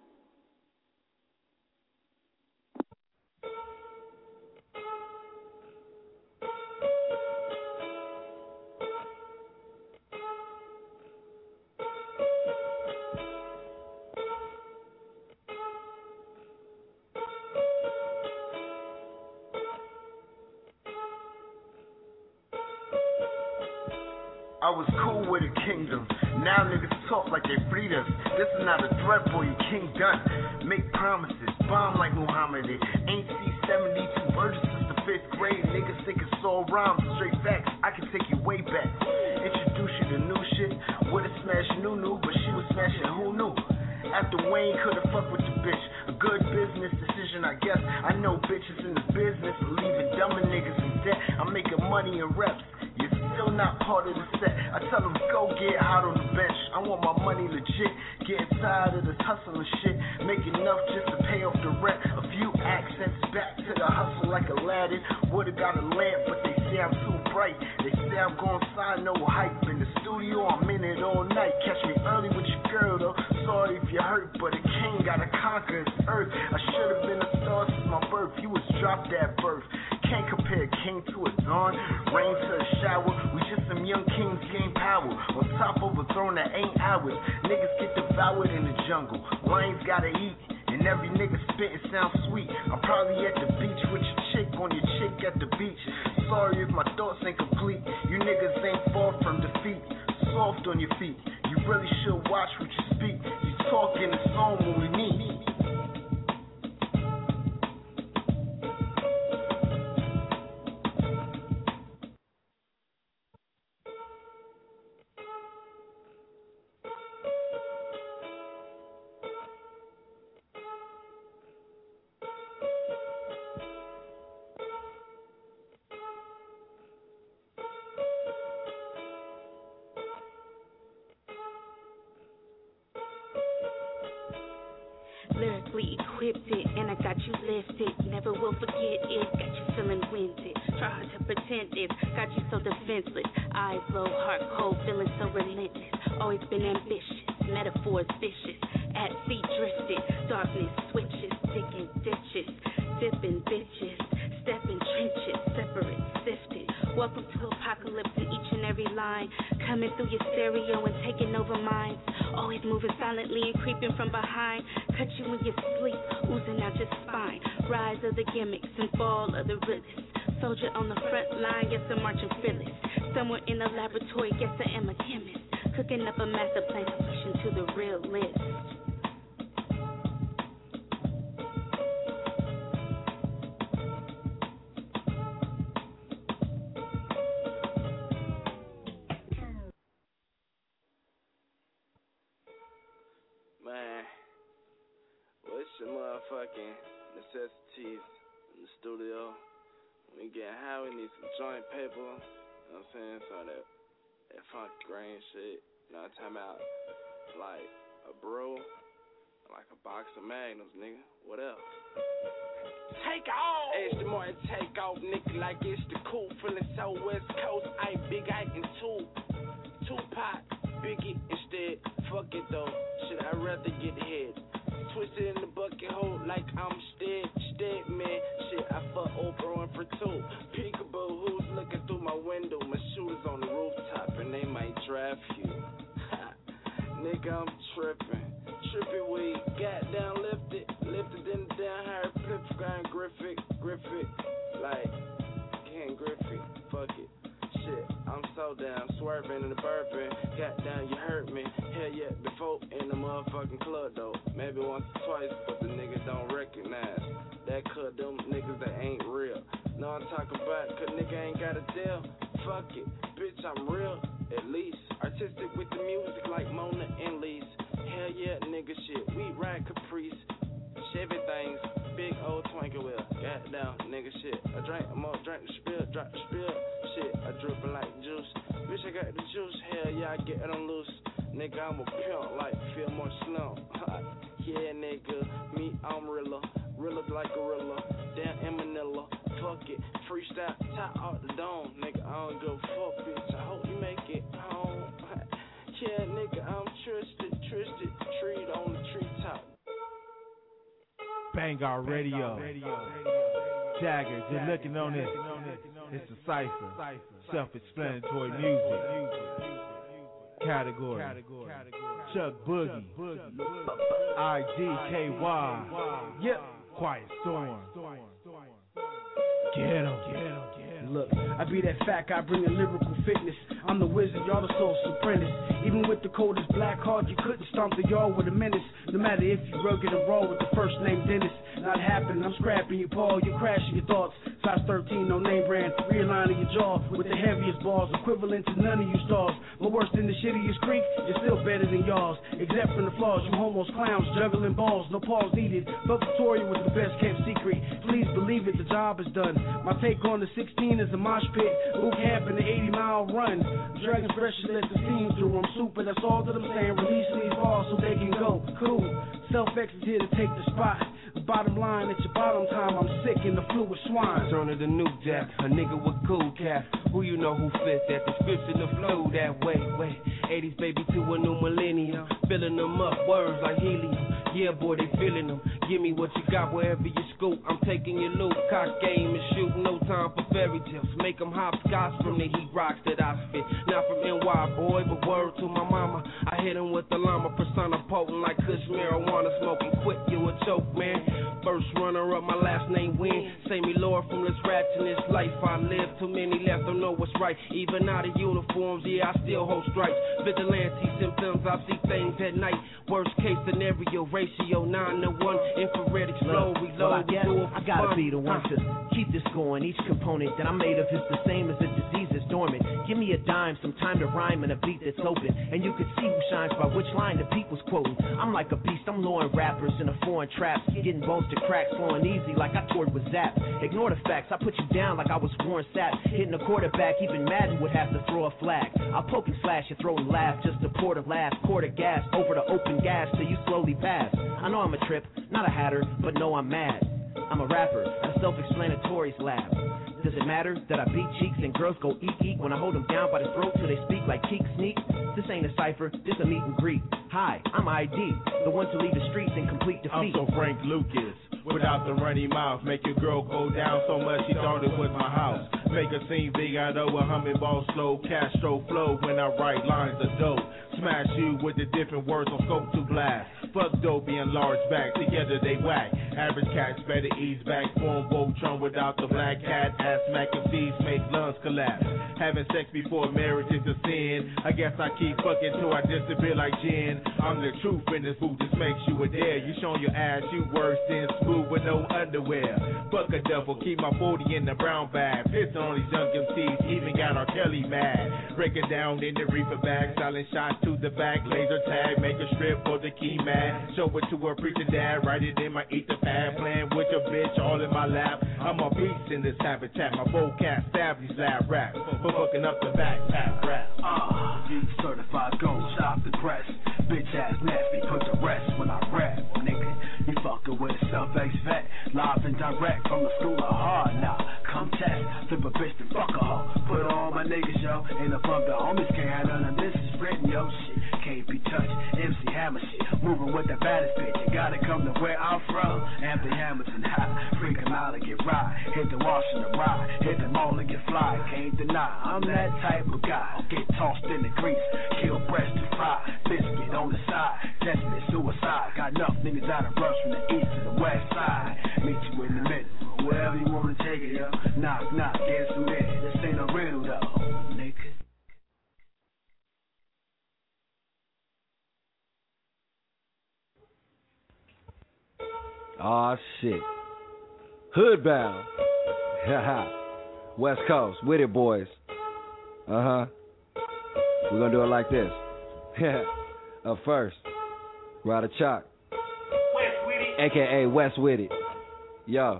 I was cool with a kingdom. Now niggas talk like they freed us. This is not a threat, boy, you king done. Make promises, bomb like Muhammad. Ain't see 72 virgins since the 5th grade. Niggas think it's all rhymes, straight facts. I can take you way back. Introduce you to new shit. Would've smashed Nunu, but she was smashing who knew. After Wayne could've fucked with the bitch. A good business decision, I guess. I know bitches in the business of leaving dumber niggas in debt. I'm making money in reps. You're still not part of the set. I tell them go get hot on the bench. I want my money legit. Getting tired of this hustling shit. Make enough just to pay off the rent. A few accents back to the hustle like Aladdin. Would've got a lamp, but they say I'm too bright. They say I'm gon' sign no hype. In the studio, I'm in it all night. Catch me early with your girl though. Sorry if you're hurt, but a king gotta conquer his earth. I should've been a star since my birth. You was dropped at birth. Can't compare a king to a dawn, rain to a shower. We just some young kings gain power. On top of a throne that ain't ours. Niggas get devoured in the jungle. Lions gotta eat, and every nigga spittin' sounds sweet. I'm probably at the beach with your chick on your chick at the beach. Sorry if my thoughts ain't complete. You niggas ain't far from defeat. Soft on your feet. You really should watch what you speak. You talk in the song when we meet. Lyrically equipped it, and I got you lifted. Never will forget it, got you feeling winded. Try hard to pretend it, got you so defenseless. Eyes low, heart cold, feeling so relentless. Always been ambitious, metaphors vicious. At sea drifted, darkness switches, digging ditches, dipping bitches, stepping trenches, separate, sifted. Welcome to apocalypse in each and every line. Coming through your stereo and taking over minds. Always moving silently and creeping from behind. Cut you in your sleep, oozing out your spine. Rise of the gimmicks and fall of the realists. Soldier on the front line, yes, I'm marching fearless. Somewhere in a laboratory, yes, I am a chemist. Cooking up a master plan solution to the real list. Your motherfucking necessities in the studio. When we get high, we need some joint paper. You know what I'm saying? So that funk grain shit. You know what I'm talking about? Like a brew, like a box of Magnums, nigga. What else? Take off! Edge the morning, take off, nigga, like it's the cool. Feeling so West Coast, I big Ike and Tupac. Biggie instead. Fuck it though, shit, I'd rather get head. Twisted in the bucket hole like I'm stead, man. Shit, I fuck Oprah for two. Peekaboo, who's looking through my window? My shooters on the rooftop and they might draft you. Nigga, I'm trippin'. Trippy weed, got down, lifted then down, higher flip, grind Griffith, like Ken Griffith, fuck it. Shit, I'm so down, swerving in the bourbon. Got down, you hurt me. Hell yeah, before in the motherfucking club though. Maybe once or twice, but the niggas don't recognize. That could them niggas that ain't real. No, I'm talking about, cause nigga ain't got a deal. Fuck it, bitch, I'm real, at least. Artistic with the music like Mona and Lise. Hell yeah, nigga shit, we ride Caprice. Chevy things, big old twinkle wheel. Goddamn, nigga shit. I drank, I'm gonna drink the spill, drop the spill. Shit, I drippin' like juice. Bitch, I got the juice. Hell yeah, I get it on loose. Nigga, I'm a pimp like Fillmore Slim. Yeah, nigga, me, I'm realer like gorilla. Down in Manila, fuck it. Freestyle, top out the dome. Nigga, I don't give a fuck, bitch. I hope you make it home. Yeah, nigga, I'm twisted, treed on the treetop. Bangor Radio. Jagger, just looking on it. It's a cipher. Self-explanatory music. Category. Chuck Boogie. IDKY. Yep. Quiet Storm. Get him. Look, I be that fat guy bringing lyrical fitness. I'm the wizard, y'all the soul's apprentice. Even with the coldest black heart, you couldn't stomp the yard with a menace. No matter if you rugged and raw with the first name Dennis. Not happening, I'm scrapping you, Paul. You're crashing your thoughts. Size 13, no name brand. Realigning your jaw with the heaviest balls, equivalent to none of you stars. But worse than the shittiest creek, you're still better than y'all's. Except for the flaws, you homos clowns juggling balls. No pause needed. But Victoria was the best kept secret. Please believe it, the job is done. My take on the 16 is a mosh pit. Boot camp in the 80-mile run. Dragons fresh let the steam through. I'm super, that's all that I'm saying. Releasing these balls so they can go. Cool. Self-X is here to take the spot. Bottom line, it's your bottom time. I'm sick in the flu with swine. Turn of the new jack, a nigga with cool cap. Who you know who fit that description of flow that way? 80s baby to a new millennium. Filling them up, words like helium. Yeah, boy, they feeling them. Give me what you got wherever you scoop. I'm taking your loot, cock game and shoot. No time for fairy tales. Make them hopscotch from the heat rocks that I spit. Not from NY, boy, but word to my mama. I hit him with the llama, persona potent like Kush marijuana smoking. Quick, you a choke, man. First runner up, my last name win. Save me, Lord, from this rat in this life I live. Too many left, don't know what's right. Even out of uniforms, yeah, I still hold stripes. Vigilante symptoms, I see things at night. Worst case scenario, ratio 9 to 1. Infrared explode, reload. Well, I gotta be the one to keep this going. Each component that I'm made of is the same as the disease is dormant. Give me a dime, some time to rhyme and a beat that's open. And you can see who shines by which line the people's quoting. I'm like a beast, I'm luring rappers in a foreign trap. Getting bones to cracks, flowing easy like I toured with Zap. Ignore the facts, I put you down like I was Warren Sapp. Hitting a quarterback, even Madden would have to throw a flag. I'll poke and slash your throat and laugh just to pour the last quart of gas over the open gas till you slowly pass. I know I'm a trip, not a hatter, but no, I'm mad. I'm a rapper at a self-explanatory's lab. Does it matter that I beat cheeks and girls go eek when I hold them down by the throat till they speak like Keek Sneak? This ain't a cipher, this a meet and greet. Hi, I'm ID, the one to lead the streets in complete defeat. I'm so Frank Lucas, without the runny mouth. Make your girl go down so much she thought it was my house. Make her seem big, I know a humming ball slow. Castro flow when I write lines of dope. Smash you with the different words on scope to blast. Fuck dope being large back, together they whack. Average cats better ease back. Form Voltron without the black cat. Ass smack MCs make lungs collapse. Having sex before marriage is a sin. I guess I keep fucking till I disappear like gin. I'm the truth in this booth, this makes you a dare. You showing your ass, you worse than smooth with no underwear. Fuck a devil, keep my 40 in the brown bag. Pissing on these young MCs, even got R. Kelly mad. Break it down in the reefer bag, silent shots to the back, laser tag, make a strip for the key man. Show it to a preacher dad, write it in my ether pad, playing with your bitch all in my lap. I'm a beast in this habitat, my vocab stab these lab rap, for fucking up the backpack rap. Certified gold, stop the press. Bitch ass nasty, put the rest when I rap, nigga. You fucking with a self-X vet, live and direct from the school of hard. Now, come test, flip a bitch to fuck a hoe. Put all my niggas, yo, and above the homies can't have none of this is written, yo, shit. can't be touched. MC Hammer shit, moving with the baddest bitch. You gotta come to where I'm from. Anthony Hamilton high, freak him out and get right. Hit the wash and the ride, hit the mall and get fly. Can't deny, I'm that type of guy. Get tossed in the grease, kill breast to fry. Biscuit on the side, definite suicide. Got enough niggas out of rush from the east to the west side. Meet you in the middle, wherever you wanna take it, yo. Knock, knock, guess who there? This ain't a riddle though, nigga. Aw, shit. Hoodbound. Haha. West Coast. With it, boys. Uh-huh. We're gonna do it like this. Up first, Ryder Chalk. West with it. A.K.A. West with it. Yo.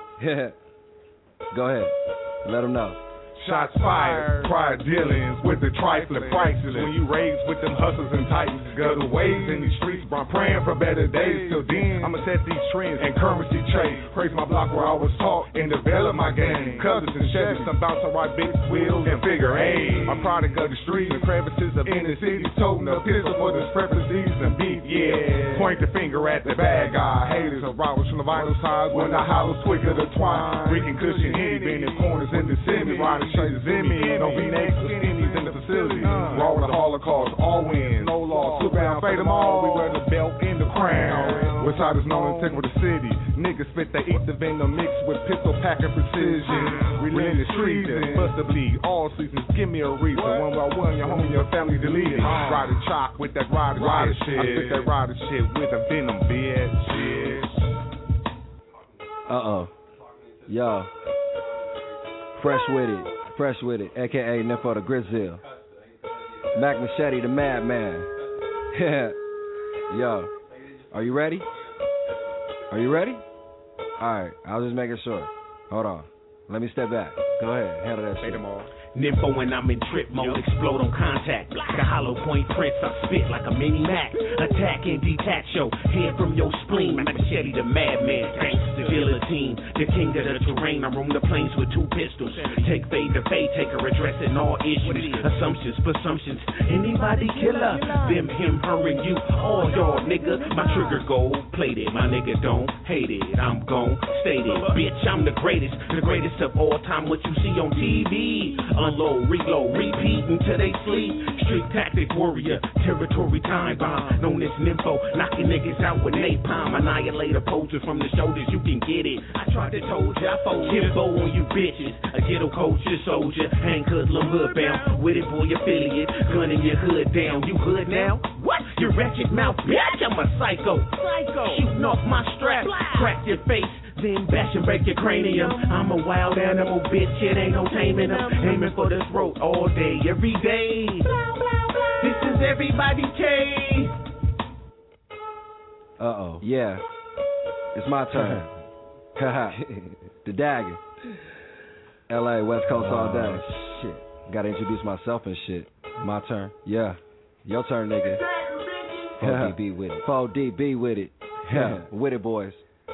Go ahead. Let them know. Shots fired, prior dealings with the trifling priceless. When you raised with them hustlers and titans, gutter ways in these streets, bro, I'm praying for better days. Till then, I'ma set these trends and currency trade. Praise my block where I was taught and develop my game. Cousins and Chevys, I'm about to ride big wheels and figure eight. I'm product of the streets, the crevices of inner city, toting a pistol for discrepancies and beef, yeah. Point the finger at the bad guy. Haters are robbers from the vinyl sides when the hollows quicker to twine. Freaking cushion hitty, bending corners in the semi, riding traders in me, don't be next to skinnies in the facility. Raw with the Holocaust, all wins, no loss. Super down, fade them all. We wear the belt in the crown. West side is known as with the city. Niggas spit the ether venom mixed with pistol packing precision. Relentless treason, bust the bleed. All seasons, give me a reason. One by one, your homie, your family deleted. Ryder Chalk with that rider shit. I spit that rider shit with a venom, bitch. Yo. Fresh with it, a.k.a. Nympho the Grizzle. Mac Machete the Madman. Yo, are you ready? Alright, I was just making sure. Hold on. Let me step back. Go ahead, handle that shit. Nympho when I'm in trip mode, explode on contact. The hollow point prints, I spit like a mini Mac. Attack and detach your head from your spleen. Machete the madman, gangster guillotine. The king of the terrain, I roam the plains with two pistols. Take fade to fade, taker addressing all issues. Assumptions, presumptions, anybody killer. Them, him, her, and you, all y'all nigga. My trigger gold plated, my nigga don't hate it. I'm gon' state it, bitch, I'm the greatest of all time. What you see on TV. Unload, reload, repeat until they sleep. Street tactic warrior, territory time bomb. Known as Nympho, knocking niggas out with napalm. Annihilator poacher from the shoulders, you can get it. I tried to told ya, I fold Kimbo on you bitches. A ghetto culture soldier, hang hoodlum hood bound. With it boy affiliate, gunning your hood down. You hood now? What? You wretched mouth bitch, I'm a psycho. Shooting off my strap, crack your face. Then bash and break your cranium. I'm a wild animal, bitch, it ain't no taming them. Aiming for this throat all day, every day. This is everybody K. Yeah. It's my turn. The dagger. LA, West Coast all day. Shit. Gotta introduce myself and shit. My turn. Yeah. Your turn, nigga. 4DB with it. 4DB with it. Yeah. With it, boys.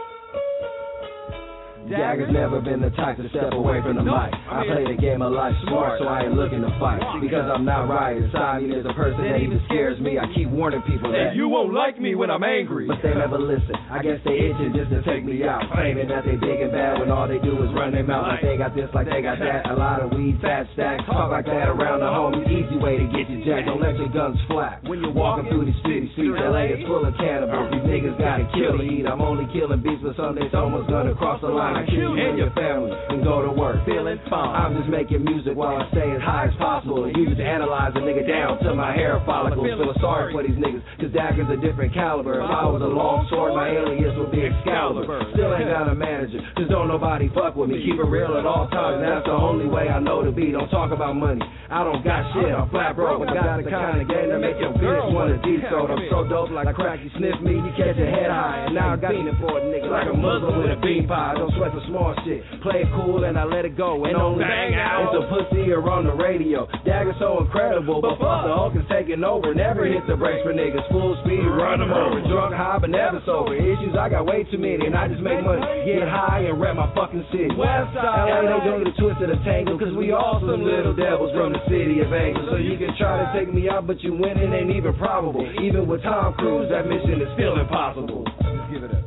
Dagger's never been the type to step away from the mic. I play the game of life smart, so I ain't looking to fight. Because I'm not right inside me, there's a person that even scares me. I keep warning people that you won't like me when I'm angry. But they never listen. I guess they itching just to take me out. Claiming that they big and bad when all they do is run their mouth. Like they got this, like they got that. A lot of weed, fat stacks. Talk like that around the homie. Easy way to get you jacked. Don't let your guns flap. When you're walking through these city streets, LA is full of cannibals. These niggas gotta kill to eat. I'm only killing beats, but someday someone's gonna cross the line. I kill you and your family and go to work feeling fine. I'm just making music while I stay as high as possible. You just analyze a nigga down to my hair follicles. Feel sorry for these niggas, cause Dagger's a different caliber. If I was a long sword, my alias would be Excalibur. Still ain't got a manager, cause don't nobody fuck with me. Keep it real at all times, that's the only way I know to be. Don't talk about money, I don't got shit. I'm flat broke, I got the kind of game to make your bitch wanna decode. I'm so dope like crack, you sniff me, you catch your head high. And now I got it for a nigga like a Muslim with a bean pie. Don't swear like some small shit. Play it cool and I let it go. And only bang out. It's a pussy or on the radio. Dagger's so incredible, but fuck the Hulk is taking over. Never hit the brakes for niggas. Full speed, run them over. Drunk, high, but never sober. Issues, I got way too many, and I just make money. Get high and rap my fucking city. LA, they don't get a twist of the tangle, cause we all some little devils from the city of angels. So you can try to take me out, but you winning ain't even probable. Even with Tom Cruise, that mission is still impossible. Let's give it up.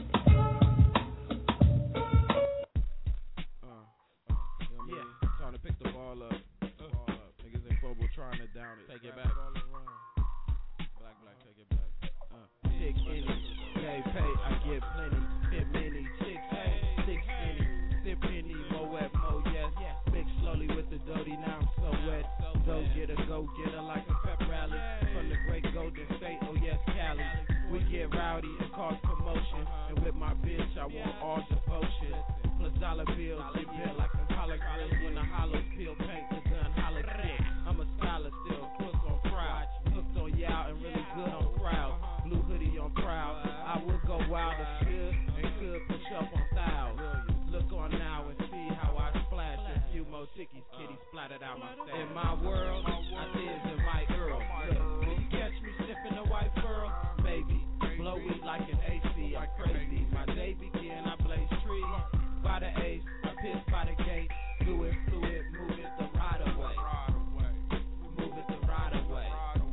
Time to pick the ball up. Niggas in football trying to down it. Take it back. Black, take it back. Chick any, gay pay, I get plenty. Hit many, chicks, 6 any, sip any, mo wet, mo yes. Mix slowly with the Dodie, now I'm so wet. Go get her like a pep rally. From the great Golden State, oh yes, Cali. We get rowdy and cause commotion. And with my bitch, I want all devotion. Plus dollar bills, get built like some hollow grills. When the hollow peel paint the gun, hollow shit. I'm a scholar still, cook on proud. Cooked on y'all and really good on crowd. Blue hoodie on proud. I would go wild as should and could push up on styles. Look on now and see how I splash a few more chickies, kitty splattered out my style. In my world, I live in my Earl. Look, when you catch me sniffing a white pearl, baby, blow weed like an AC, I'm crazy. My day begin, I blaze trees. By the ace, I piss by the gate. Fluid, move it the right away. Move it the right away.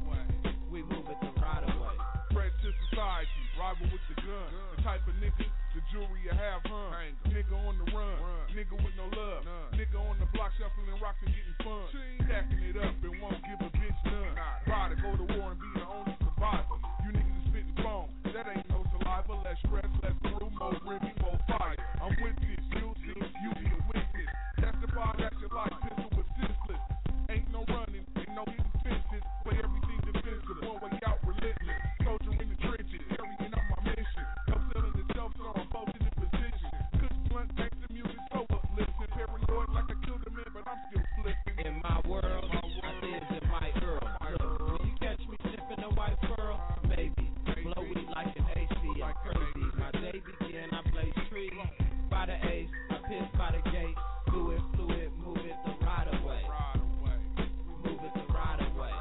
We move it the right away. Threat to society, rival with the gun. The type of nigga, the jewelry you have hung. Nigga on the run, nigga with no love. Nigga on the block shuffling rocks and getting fun. Stacking it up and won't give a bitch none. Rider, go to war and be the only survivor. You niggas is spitting foam, that ain't no saliva. Less stress, less brew, more rimming, more fire. I'm with this, you be a witness. Testify that your life pistol was senseless. Ain't no running, ain't no hidden fences. Play everything defensive, one way out relentless. Soldier in the trenches, carrying out my mission. No selling the shelf, so I'm both in the position. Kush blunt, takes the music so uplifting. Paranoid like I killed a man, but I'm still flipping. In my world, I live in my Earl. Look, when you catch me sniffing a white pearl, baby, blow weed like an AC, I'm crazy. My day begin, I blaze trees. By the ace, I piss by the gate. Fluid, move it the right away. Move it the right away.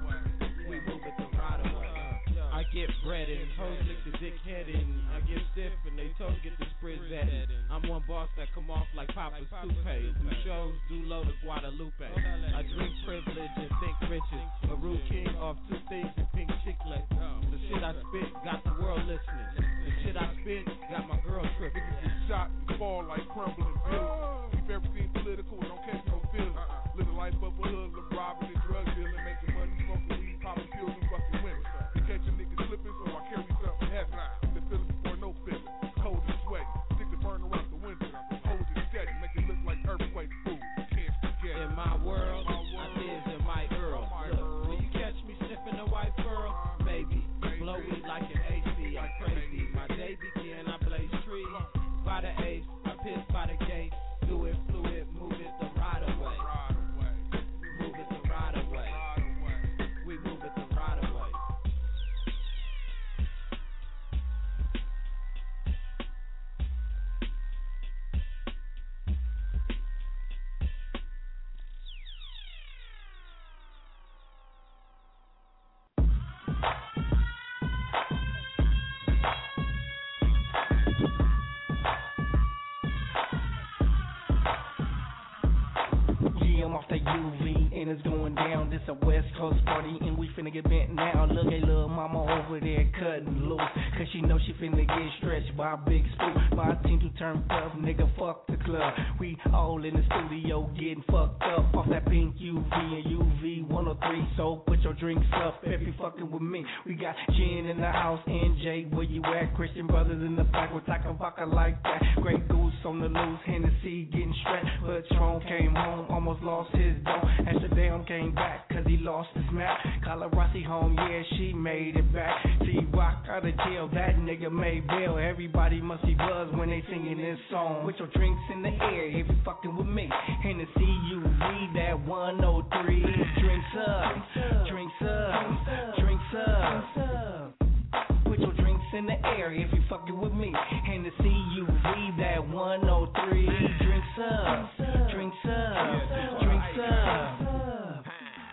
We move it the right away. I get bread and hoes lick the dick head and I get stiff and they toes get the spritz at it. I'm one boss that come off like Papa's toupee. Do shows, do low to Guadalupe. I drink privilege and think riches. A rude king off 2 things and pink chiclet. The shit I spit got the world listening. The shit I spit got my girl tripping. Niggas get shot and fall like crumbling buildings. Keep everything political, don't catch no feelings. Live the life of a hoodlum, robbing and drug dealing, making money, smoking weed, popping pills and fucking women. They catch a nigga slipping, so I carry something heavy. The feeling before no feeling, cold and sweaty. Stick the burner out the window, hold it steady, make it look like earthquake food. Can't forget. In my world, I live in my Earl. Look, when you catch me sniffing a white pearl, baby, blow weed like an AC, I'm crazy. My day begin, I blaze trees. By the ace, I piss by the gate. Fluid, move it the right away. Move it the right away. We move it the right away. I'm off that UV and it's going down. This a West Coast party and we finna get bent now. Look at little mama over there cutting loose, cause she know she finna get stretched by a big spoon. My team too turned up, nigga, fuck the club. We all in the studio getting fucked up off that pink UV and UV 103. So put your drinks up if you fucking with me. We got gin in the house, NJ, where you at? Christian brothers in the back, we're talking vodka like that. Great goose on the loose, Hennessy getting stretched. But Tron came home, almost lost his dough. Amsterdam came back, cause he lost his map. Colorasi home, yeah, she made it back. T-Rock out of jail, that nigga made bail. Everybody must be buzzed when they singing this song. Put your drinks in the air if you fucking with me. Hennessy, UV, that 103. Drinks up, drinks up, drinks up. Put your drinks in the air if you fucking with me. Hennessy, you read that 103. Drinks up, drinks up, drinks up.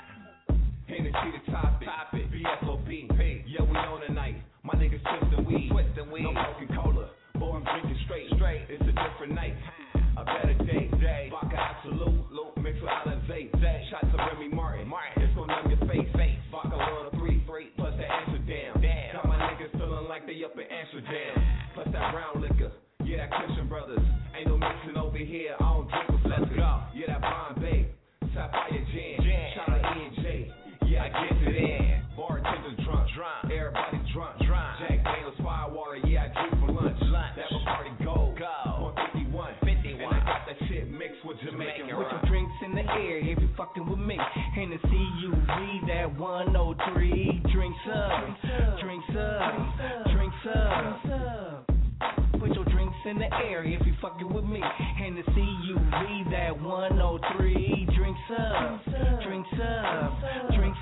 Hennessy the topic, VSOP. Yeah, we on tonight. My niggas twistin' weed. No Coca-Cola. Boy, I'm drinking straight. It's a different night. A better day. Vodka Absolute. Mixed with Alizé. Shots of Remy Martin. It's gon' numb your face. Vodka 103. Plus that Amsterdam. Got my niggas feeling like they up in Amsterdam. Plus that brown liquor. Yeah, that Christian Brothers. Ain't no mixing over here. I don't drink with Let's go. Yeah, that Bombay. Sapphire Jam. Shout out E&J. Yeah, I get it in. Bartenders drunk. Everybody drunk. Jack Daniels Firewater. Yeah, I drink for lunch. That Bacardi Gold. 151. And I got that shit mixed with Jamaican. Put your drinks in the air if you fucking with me. Hennessy, you read that 103. Drinks up, drinks up, drinks up. Put your drinks in the air if you fucking with me. Hennessy, you read that 103. Drinks up, drinks up, drinks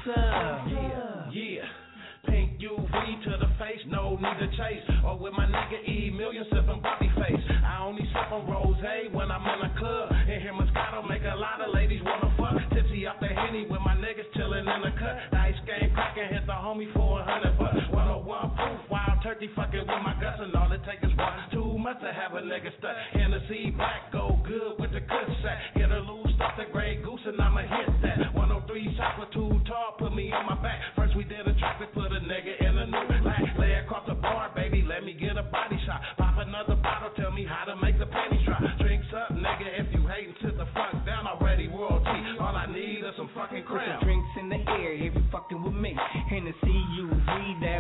up. Yeah. Pink UV to the face, no need to chase. Or with my nigga E Million sippin' Bobby face. I only sip on rosé when I'm in a club. And here Moscato make a lot of ladies wanna fuck. Tipsy off the Henny with my niggas chillin' in the cut. Dice game crackin', hit the homie for $100. 101 proof, wild turkey fucking with my guts. And all it take is 1, 2 months to have a nigga stuck. Hennessy black, go good with the good sack. Get a loose, stuff the Grey Goose and I'ma hit that. 103 shots were too tall, put me on my back. First we did a track, we put a nigga in a new line. Lay across the bar, baby, let me get a body shot. Pop another bottle, tell me how to make the panties dry. Drinks up, nigga, if you hatin', sit the fuck down. Already royalty, all I need is some fucking crown. Put your drinks in the air if you fucking with me. Hennessy, you read that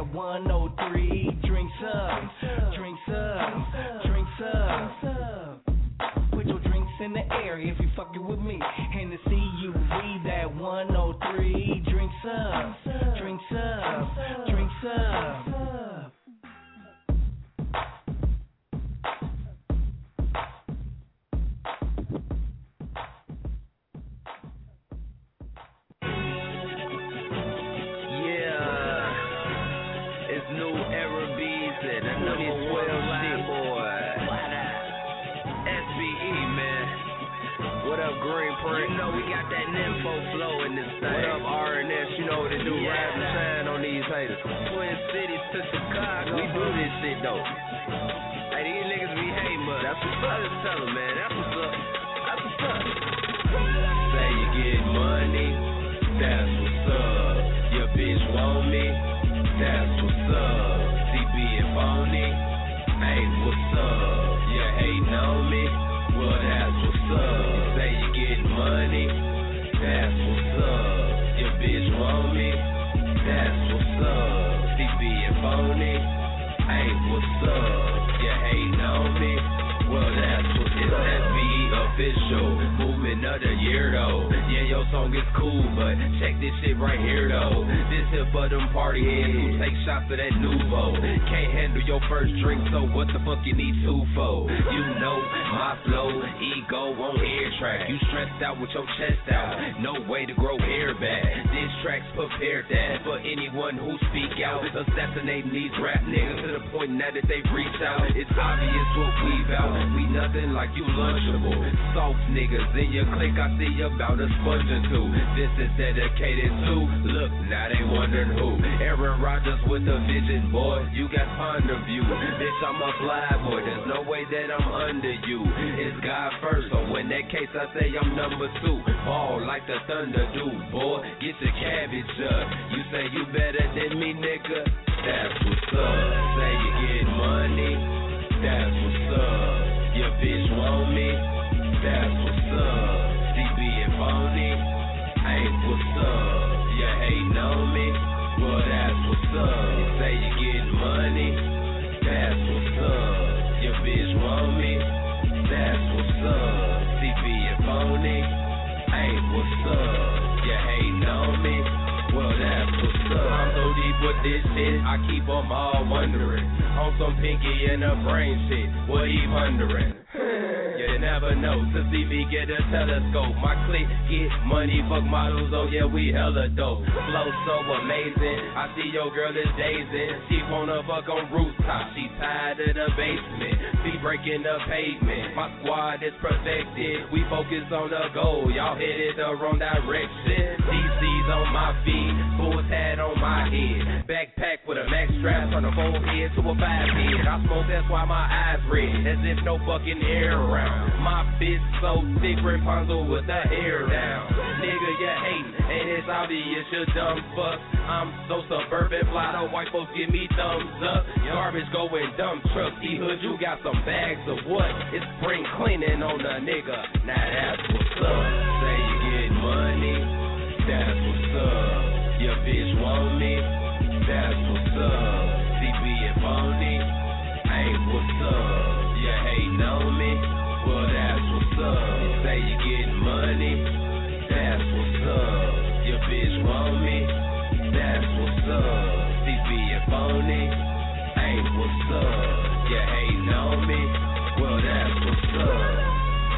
103. Drinks up, drinks up, drinks up. Put your drinks in the air if you fucking with me. Hennessy, you read that 103. Drinks up, drinks up, drinks up. It's new era beats and the number 12 line boy. SBE, man. What up, Green Print? You know we got that nympho flow in this thing. What up, RNS? You know what to do. Rise and shine on these haters. Twin Cities to Chicago. We do this shit, though. Hey, these niggas be hating, but that's what's up. Just tell them, man. That's what's up. That's what's up. Say you get money. That's what's up. Your bitch want me. That's what's up. CB and phony. Hey, what's up? You hating on me? Well, that's what's up. You say you getting money. That's what's up. Your bitch want me. That's what's up. CB and phony. Hey, what's up? You hating on me? Well, that's what's up. SBE official. Movement of the year, though. Yeah, your song is cool, but check this shit right here, though. This here for them party heads who take shots of that Nouveau. Can't handle your first drink, so what the fuck you need two for? You know, my flow, ego on air track. You stressed out with your chest out. No way to grow hair back. This track's prepared that for anyone who speak out. Assassinating these rap niggas to the point now that they reach out. It's obvious what we've out. We nothing like you lunchable. Soft niggas in your clique, I see about a sponge or two. This is dedicated to, look, now they wondering who. Aaron Rodgers with a vision, boy, you got ponder view. Bitch, I'm a fly boy, there's no way that I'm under you. It's God first, so in that case I say I'm number 2. Ball like the Thunder do, boy, get your cabbage up. You say you better than me, nigga, that's what's up. Say you get money, that's what's up. Your bitch want me, that's what's up. CB and phony, ain't what's up. You hating on me, well that's what's up. You say you getting money, that's what's up. Your bitch want me, that's what's up. CB and phony, ain't what's up. You hating on me, well that's what's up. I'm so deep with this shit, I keep them all wondering. On some pinky and a brain shit, what he wondering? You nigga never know. To see me get a telescope. My clique get money, fuck models, oh yeah, we hella dope. Flow so amazing, I see your girl is dazing. She wanna fuck on rooftop, she tired of the basement. Be breaking the pavement, my squad is perfected. We focus on the goal, y'all headed the wrong direction. DC's on my feet, full hat on my head. Backpack with a max strap from a 4-head to a 5-head. I smoke, that's why my eyes red, as if no fucking air around. My bitch so thick, Rapunzel with the hair down. Nigga, you hatin', and it's obvious you dumb fuck. I'm so suburban, fly, the white folks give me thumbs up. Garbage going dump truck, E-Hood, you got some bags of what? It's spring cleaning on the nigga, now that's what's up. Say you get money, that's what's up. Your bitch want me, that's what's up. CB and phony, ain't what's up. You hating on me, well that's what's up. Say you getting money, that's what's up. Your bitch want me, that's what's up. CB and phony, ain't what's up. You hating on me, well that's what's up.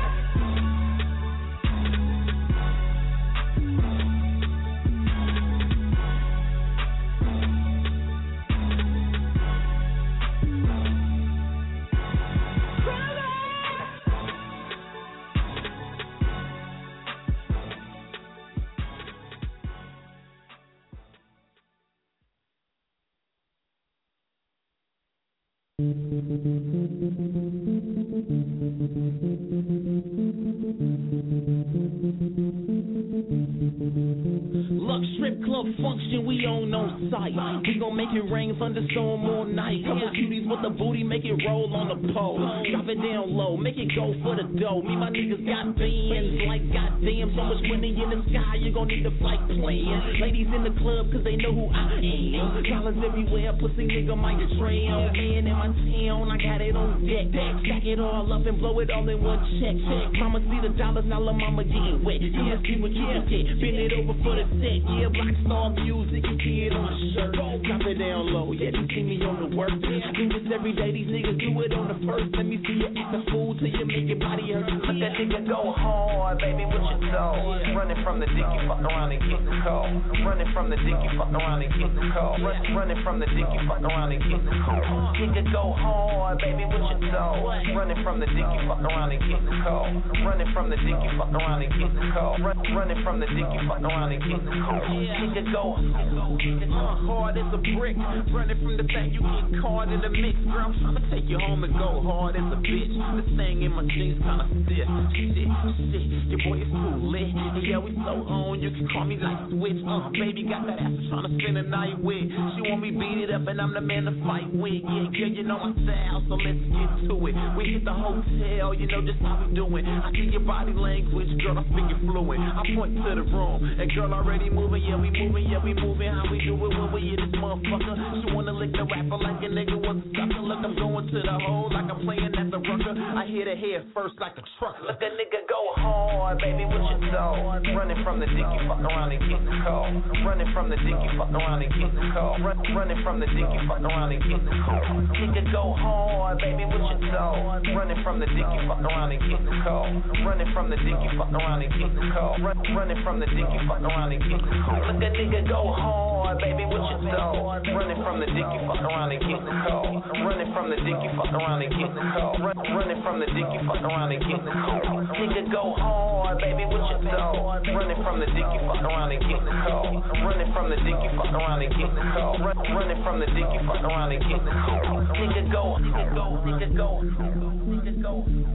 Luck strip club function, we on no site. We gon' make it rain, thunderstorm all night. Couple cuties with the booty, make it roll on the pole. Drop it down low, make it go for the dough. Me, my niggas got bands, like goddamn, so much money in the sky, you gon' need a flight plan. Ladies in the club, cause they know who I am. Dollars everywhere, pussy nigga might trail. Man in my town, I got it on deck. Stack it all up and blow it all in one check. Mama see the dollars, now la mama getting wet. Yeah, see what you can get, bend it over for the set. Yeah, rock star music, you see it on the shirt. Drop it down low, yeah, you see me on the work. I do this every day, these niggas do it on the first. Let me see you act a fool till you make your body hurt. Let that nigga go hard, baby, what you know? Running from the dick, you fuck around and get the cold. Running from the dick, you fuck around and get the cold. Running from the dick, you fuck around and get the cold. Nigga go hard, baby, what you know? Running from the dick, you fuck around and get the cold. Running from the dick, you fuck around and get the cold. Running from the dick, you fuck around and get the cold. Nigga go hard as a brick. Running from the fact you get caught in the mix. Girl, I'm tryna take you home and go hard as a bitch. This thing in my jeans kinda stiff. Shit, your boy is too lit. And yeah, we so on, you can call me like Switch. Baby got that ass I'm tryna spend the night with. She want me beat it up and I'm the man to fight with. Yeah, girl, you know my style, so let's get to it. We hit the hotel, you know just how we doing. I see your body language, girl, I speak it fluent. I point to the room, and girl already moving, yeah, we moving. How we do it when we hit this motherfucker. She wanna lick the rapper like a nigga was a sucker. Look, I'm going to the hole like I'm playing at the rucker. I hit the head first like a trucker. Let that nigga go hard, baby, what you know? Running from the dick, you fuck around and get the cold. Running from the dick, you fuck around and get the cold. Running from the dick, you fuck around and get the cold. Nigga go hard, baby, what you know? Running from the dick, you fuck around and get the cold. Running from the dick, you fuck around and get the cold. Running from the dick, you fuck around and get the cold. Let that nigga go hard, baby, what you know? Running from the dick, you fuck around and get the cold. Running from the dick, you fuck around and get the cold. Running from the dick, you fuck around and get the cold. Nigga go hard, baby, what you know? Running from the dick, you fuck around and get the cold. Running from the dick, you fuck around and get the cold. Running from the dick, you fuck around and get the cold. Nigga go, nigga go, nigga go, nigga go.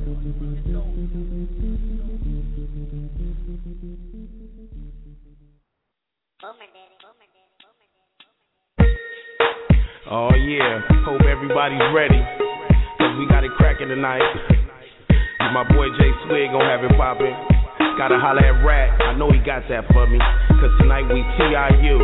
Oh yeah, hope everybody's ready, cause we got it cracking tonight. My boy Jay Swig gon' have it poppin'. Gotta holla at Rat, I know he got that for me, cause tonight we TIU.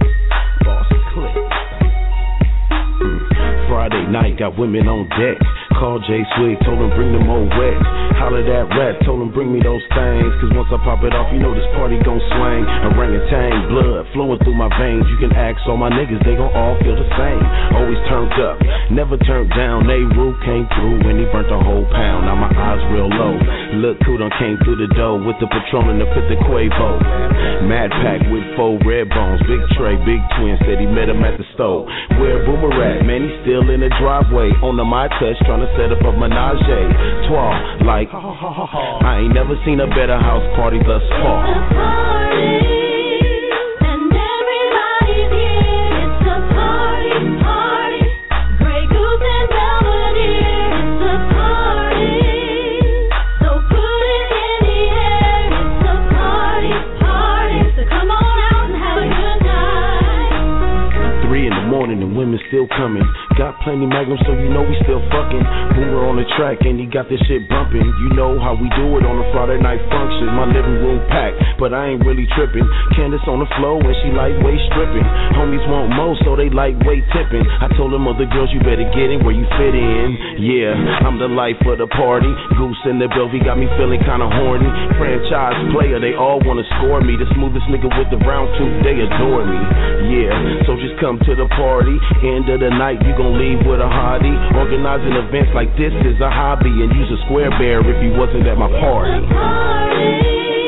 Boss Click. Friday night, got women on deck. Called Jay Swig, told him bring them old wet. Hollered at Rat, told him bring me those things. Cause once I pop it off, you know this party gon' swing. Orangutan, blood flowing through my veins. You can ask all my niggas, they gon' all feel the same. Always turned up, never turned down. Nehru came through when he burnt a whole pound. Now my eyes real low. Look who done came through the door with the Patron and the Fifth of Quavo. Mad Pack with 4 red bones. Big Trey, Big Twin said he met him at the stove. Where Boomer at? Man, he's still in the driveway on the My Touch trying to set up a menage a trois. Like, I ain't never seen a better house party thus far. And women still coming. Got plenty magnums, so you know we still fucking. Boomer on the track and he got this shit bumping. You know how we do it on a Friday night function. My living room packed, but I ain't really tripping. Candace on the floor and she lightweight stripping. Homies want more, so they lightweight tipping. I told them other girls you better get in where you fit in. Yeah, I'm the life of the party. Goose and the Belvy got me feeling kinda horny. Franchise player, they all wanna score me. The smoothest nigga with the brown tooth, they adore me. Yeah, so just come to the party. End of the night, you gon' leave with a hottie. Organizing events like this is a hobby. And use a square bear if you wasn't at my party.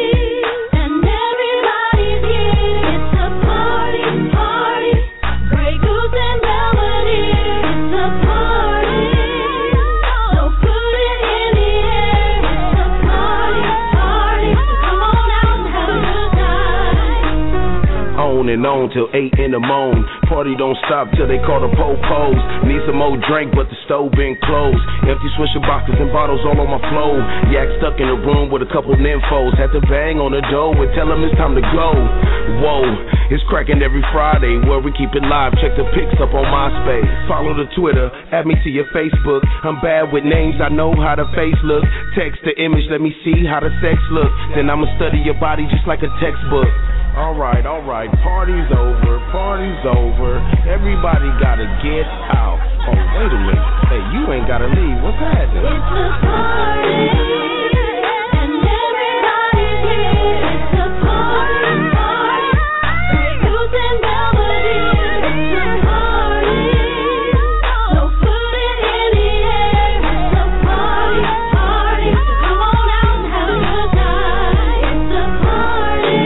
And on till 8 in the morning. Party don't stop till they call the po-pos. Need some more drink, but the stove been closed. Empty Swisher boxes and bottles all on my floor. Yak stuck in a room with a couple nymphos. Had to bang on the door and tell them it's time to go. Whoa, it's cracking every Friday where we keep it live. Check the pics up on MySpace. Follow the Twitter, add me to your Facebook. I'm bad with names, I know how the face look. Text the image, let me see how the sex look. Then I'ma study your body just like a textbook. Alright, party's over, everybody gotta get out. Oh, wait a minute, hey, you ain't gotta leave, what's happening? It's a party, and everybody's here. It's a party, Grey Goose and Belvedere. It's a party, so put it in the air. It's a party, so come on out and have a good time. It's a party.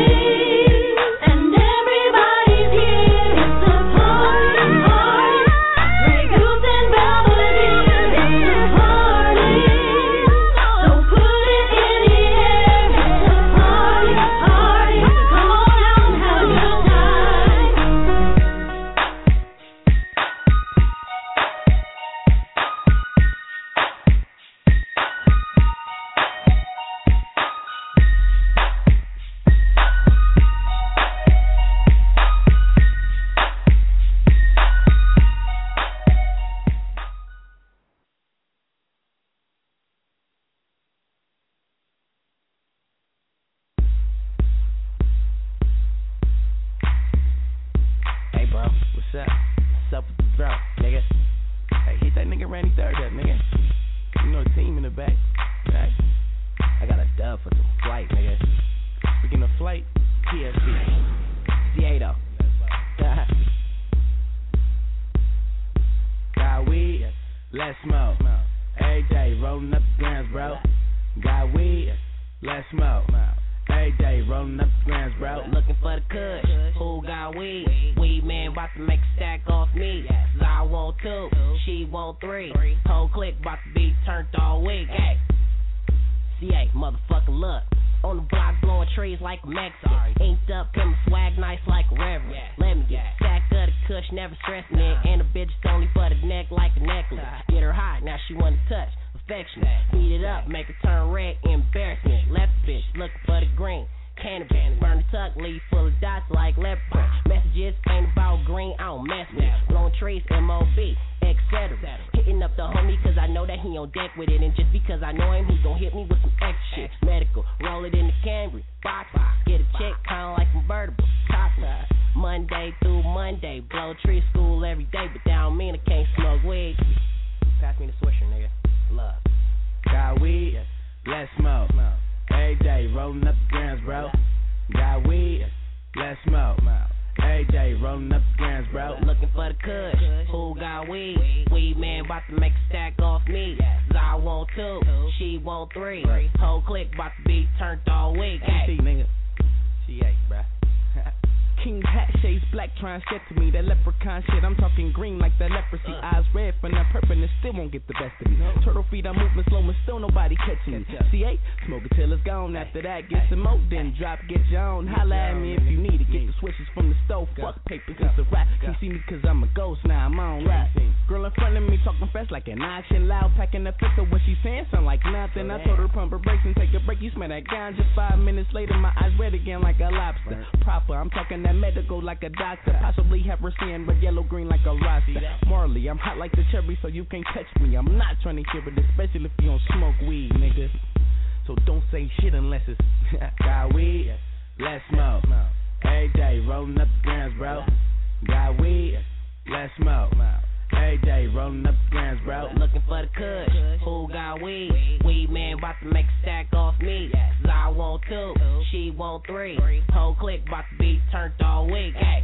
Monday through Monday, blow tree school every day, but that don't mean I can't smoke weed. Pass me the Swisher, nigga. Got weed, let's smoke. Every day, rolling up the grams, bro. Got weed, let's smoke. Every day, rolling up the grams, bro. Looking for the kush, who got weed? Weed man about to make a stack off me. I want 2, she want 3. Whole clique about to be turned all week. Hey, nigga. She ate, bruh. King hat shades black trying to step to me. That leprechaun shit, I'm talking green like that leprosy. Eyes red from that purple and it still won't get the best of me. Turtle feet, I'm moving slow and still nobody catching me. C8, smoke it till it's gone. After that, get some more, then drop, get your own. Holla at me if you need it. Get the switches from the stove. Fuck papers, it's a rap. Can't see me cause I'm a ghost, now I'm on rap. Girl in front of me talking fast like an action loud. Packing the pistol, what she saying sound like nothing. I told her pump her brakes and take a break. You smell that ganja. 5 minutes later, my eyes red again like a lobster. Proper, I'm talking that medical like a doctor. Possibly have her seeing red, yellow, green like a roster. Marley, I'm hot like the cherry, so you can't touch me. I'm not trying to hear it, especially if you don't smoke weed, nigga. So don't say shit unless it's got weed, let's smoke. Every day, rolling up the grams, bro. Got weed, let's smoke. Every day, rolling up the grams, bro. Looking for the kush, who got weed? Weed man about to make a stack off me. I want 2, she want 3. Whole clique about to be turned all week. Hey.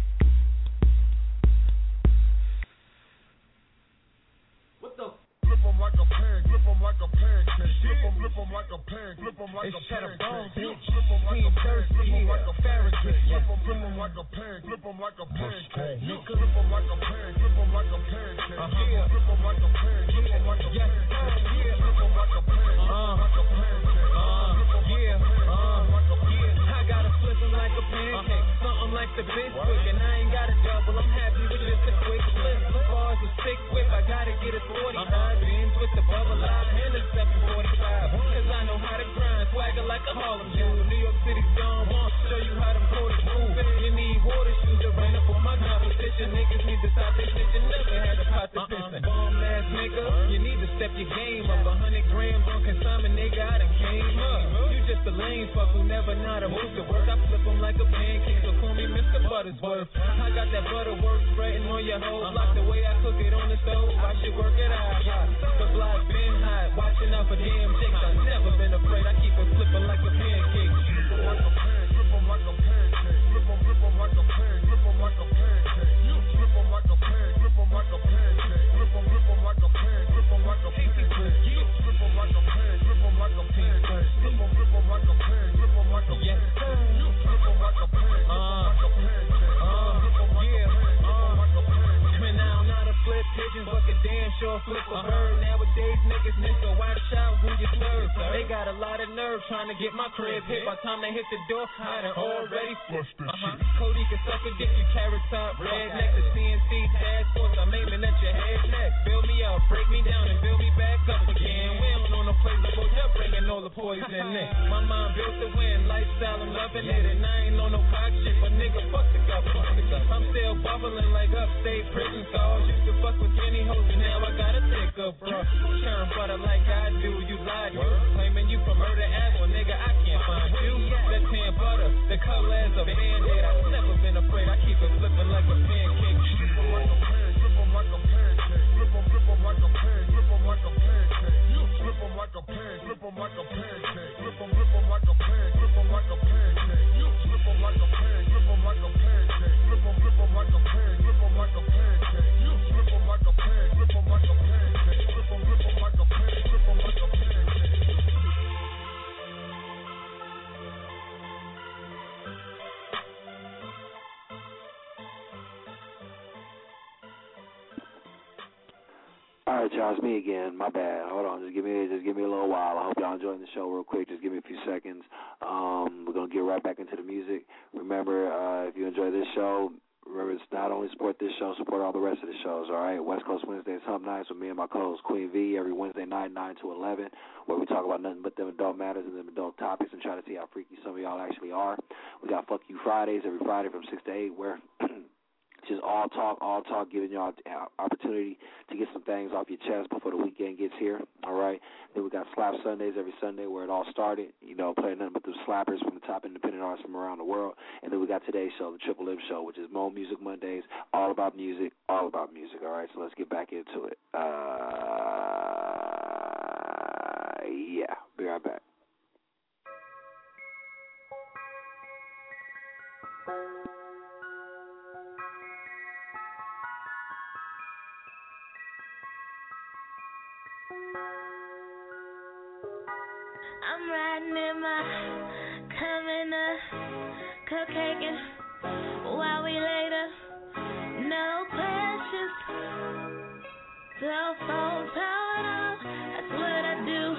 What the? Flip 'em like a pan, flip 'em like a pancake. Flip 'em like a pan, flip 'em like a pancake. Flip 'em like a pan, flip 'em like a pancake. Flip 'em like a pan, flip 'em like a pancake. Flip 'em like a pan, flip 'em like a pancake. Flip 'em like a pan, flip 'em like a pancake. Flip 'em like a pan, flip 'em like a pancake. I gotta flip 'em like a pancake. Something like the Bisquick, and I ain't got a double. I'm happy with just a quick flip. As far as a stick whip, I gotta get a 45. Ends with the bubble out and a 745. Cause I know how to grind, swagger like a Harlem Jew. New York City's John Juan, show you how them coders move. You need water shoes to rain up on my competition. Niggas need to stop this shit, you never had a pot to pissin'. Bomb ass nigga, you need to step your game up. 100 grams on consignment, nigga, I done came up. You just a lame fuck who never know how to move the work. I flip 'em like a pancake, so call me Mr. Buttersworth. I got that butterworth spreading on your hoe. Like the way I cook it on the stove, I should work it out. The block been hot, watching out for damn chicks. I've never been afraid, I keep it flipping like a pancake. Flip 'em like a pan, flip 'em like a pancake. Flip 'em like a pan, flip 'em like a pancake. Flip 'em like a pan, flip 'em like a pancake. Flip 'em like a pan, flip 'em like a pancake. Flip 'em like a pan, flip 'em like a pancake. Flip 'em like a pan, flip 'em like a pancake. Flip 'em like a pan, flip 'em like a pancake. Flip pigeons, but the damn sure flip a bird. Nowadays niggas nigga watch out who you serve. They got a lot of nerve trying to get my crib hit. By the time they hit the door, I done already flushed this shit. Cody can suck a dick, you carrot top, redneck. The CNC task force, I'm aiming at your head neck. Build me up, break me down, and build me back up again. We don't know no place to go, they're bringing all the poison in. My mind built to win, lifestyle, I'm loving it. And I ain't on no cock shit, but nigga, fuck the government. I'm still bubbling like upstate prison stars. Used to fuck with any hoes, and now I gotta take a bro. Churn butter like I do, you lied to. Claiming you from Murder Ave, well, nigga, I can't find you. That tan butter, the color as a band-aid. I've never been afraid, I keep it flipping like a pancake. Flip 'em like a pan, flip 'em like a pancake. Flip 'em like a pan, flip 'em like a pancake. Flip 'em like a pan, flip 'em like a pancake. Flip 'em like a pan, flip 'em like a pancake. Flip 'em like a pan, flip 'em like a pancake. Flip 'em like a pan, flip 'em like a pancake. Flip 'em like a pan, flip 'em like a pancake. Flip 'em like a pan, flip 'em like a pancake. All right, y'all, it's me again. My bad. Hold on, just give me a little while. I hope y'all enjoying the show real quick. Just give me a few seconds. We're gonna get right back into the music. Remember, if you enjoy this show, remember it's not only support this show, support all the rest of the shows. All right, West Coast Wednesdays Hump Nights with me and my co-host Queen V every Wednesday night, 9 to 11, where we talk about nothing but them adult matters and them adult topics and try to see how freaky some of y'all actually are. We got Fuck You Fridays every Friday from 6 to 8, where just all talk, giving y'all opportunity to get some things off your chest before the weekend gets here, all right? Then we got Slap Sundays every Sunday where it all started, playing nothing but the slappers from the top independent artists from around the world. And then we got today's show, the Triple M Show, which is Mo Music Mondays, all about music, all right? So let's get back into it. Yeah, be right back. I'm riding in my coming up, cupcaking while we later. No questions, cell phone powered on. That's what I do.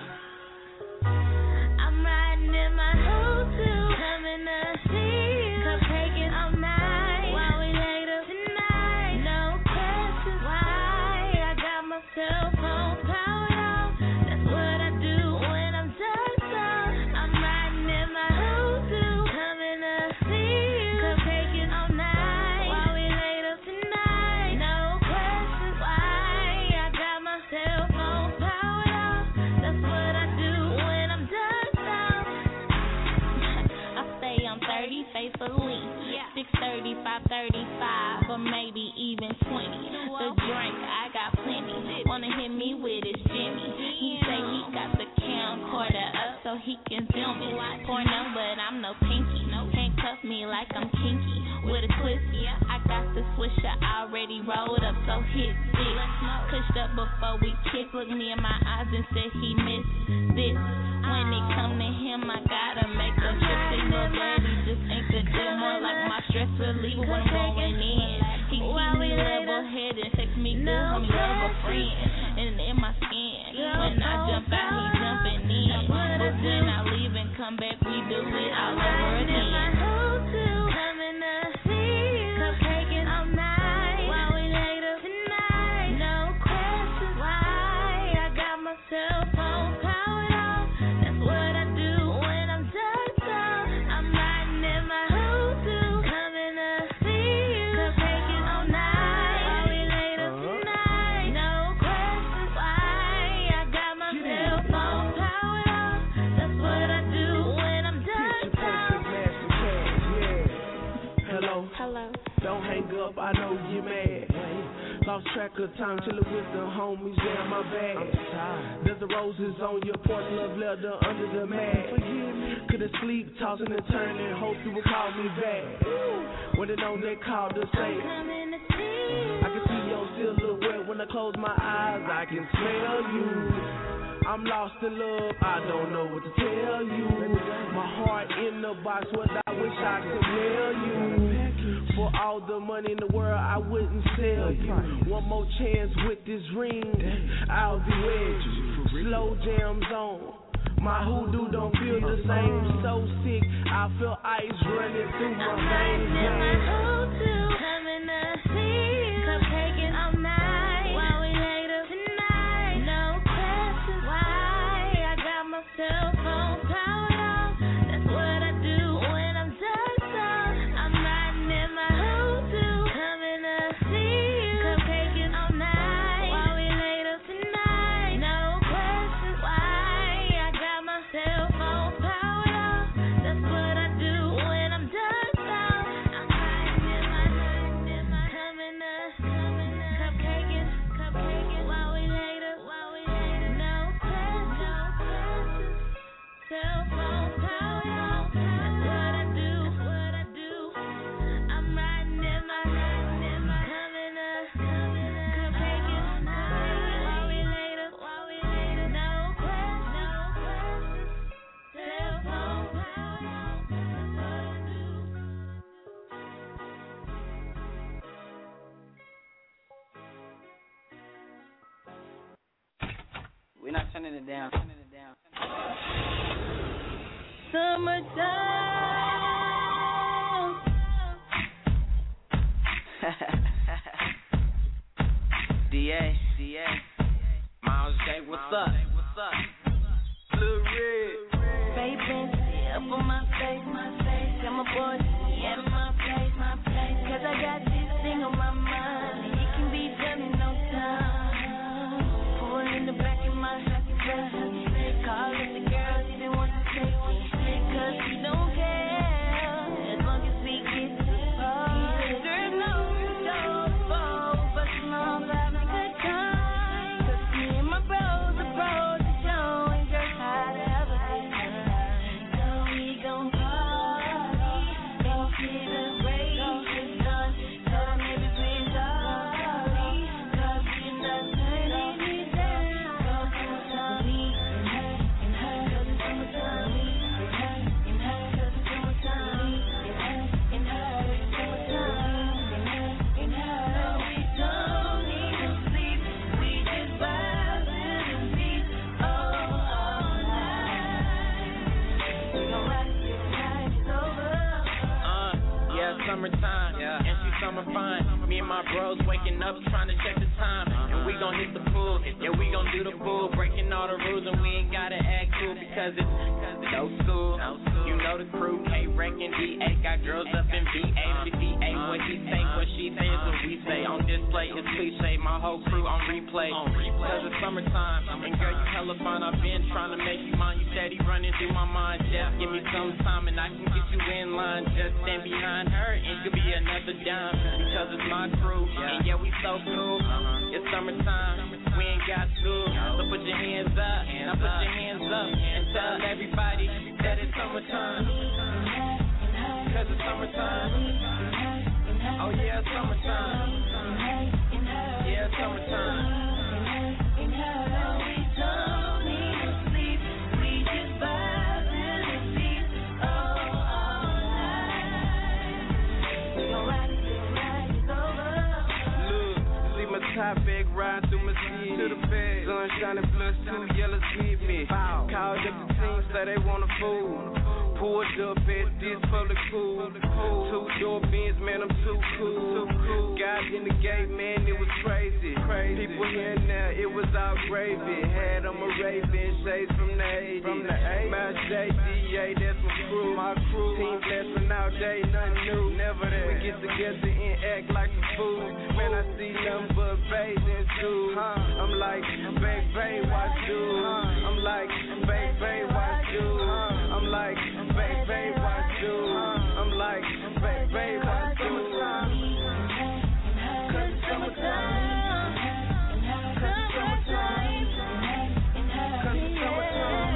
I'm riding in my hotel, coming up, cupcaking all night while we later tonight. No questions, why I got my cell phone powered on. That's what I do when I'm touched on. I'm riding in my hotel, coming up, cupcaking all night while we later tonight. No questions, why I got my cell phone powered on. That's what I do when I'm touched on. I stay on 30 faithfully. 6:30, 5:35, or maybe even 20. The drink, I got plenty. Wanna hit me with his Jimmy. He say he got the camcorder up so he can film me. Porno, but I'm no pinky. Handcuff me like I'm kinky with a twist. I got the swisher already rolled up, so hit this. Pushed up before we kiss. Looked me in my eyes and said he missed this. When it come to him, I gotta make a trip. Single daddy just ain't the deal. More like my stress reliever when I'm going in. He keep me level headed, text me good, homie, love a friend. And in my skin, when I jump out, he jumping in. But then I leave and come back, we do it all over again. Coming up, cupcaking all night while we later tonight. No questions, why I got my cell phone powered on. That's what I do when I'm touched on. I'm riding in my hotel, coming up, cupcaking all night while we later tonight. No questions, why I got my cell phone powered on. That's what I do when I'm touched on. Hello. Don't hang up, I know you're mad. Lost track of time, chillin' with the homies, yeah, my bad. There's the roses on your porch, love letter under the mat. Couldn't sleep, tossing and turning, hope you would call me back. When they know they called to say, I can see your silhouette when I close my eyes, I can smell you. I'm lost in love, I don't know what to tell you. My heart in the box, what I wish I could mail you. For all the money in the world, I wouldn't sell you. One more chance with this ring, I'll be with you. Slow jams on, my hoodoo don't feel the same. So sick, I feel ice running through my veins. Coming up, cupcaking all night while we later tonight. No questions, why I got my cell phone powered on. That's what I do when I'm touched on. I'm riding in my hotel, coming up, cupcaking all night while we later tonight. No questions, why I got my cell phone powered on. That's what I do when I'm touched on. I'm riding in my coming up, cupcaking while we later. No questions, cell phone powered on. That's what I do. I'm riding in my coming up, cupcaking while we later. No questions, cell phone powered on. That's what I do. We're not turning it down. Summertime. DA, Miles J, what's up? Lil Red. Baby, up on my face. Tell my boys, yeah, my place. Cause I got this thing on my mind. It can be done in no time. Pull in the back of my dress. Calling the girls, even want to take it. Cause we don't care. As long as we get to the party. There's no door for us, long having a good time. Cause me and my bros are pros to show. bros waking up trying to check the time. And we gon' hit the pool, yeah, we gon' do the pool. Breaking all the rules and we ain't gotta act cool because it's no school. You know the crew, K-Rec and D8 got girls up in VA, 58. What he say, what she say is what we say. On display is cliche, my whole crew on replay. Cause it's summertime, and girl, you hella fine. I've been trying to make you mine. You steady running through my mind. Just give me some time and I can get you in line. Just stand behind her and it could be another dime. Because it's my crew, and yeah, we so cool. It's summertime, we ain't got school. So put your hands up, now put your hands up and tell everybody that it's summertime. Cause it's summertime. Oh yeah, it's summertime. Yeah, it's summertime. Top bag ride through my city to the bed. Sun shining +2, yellow sweet me. Called up the team, say they want a fool. Pulled up at this public pool. 2-door Benz, man, I'm too cool. Got in the gate, man, it was crazy. People here now, it was all gravy. Had on my Raven, shades from the 80s. My JDA, that's my crew. Team blasting all day, nothing new. Never that. We get together and act like some fools. Man, I see nothing but bathing suits. I'm like, babe, watch dude. I'm like, babe, watch dude. I'm like, babe, watch dude. I'm like, babe, watch dude. Cause it's summertime. Cause it's summertime. Cause it's summertime.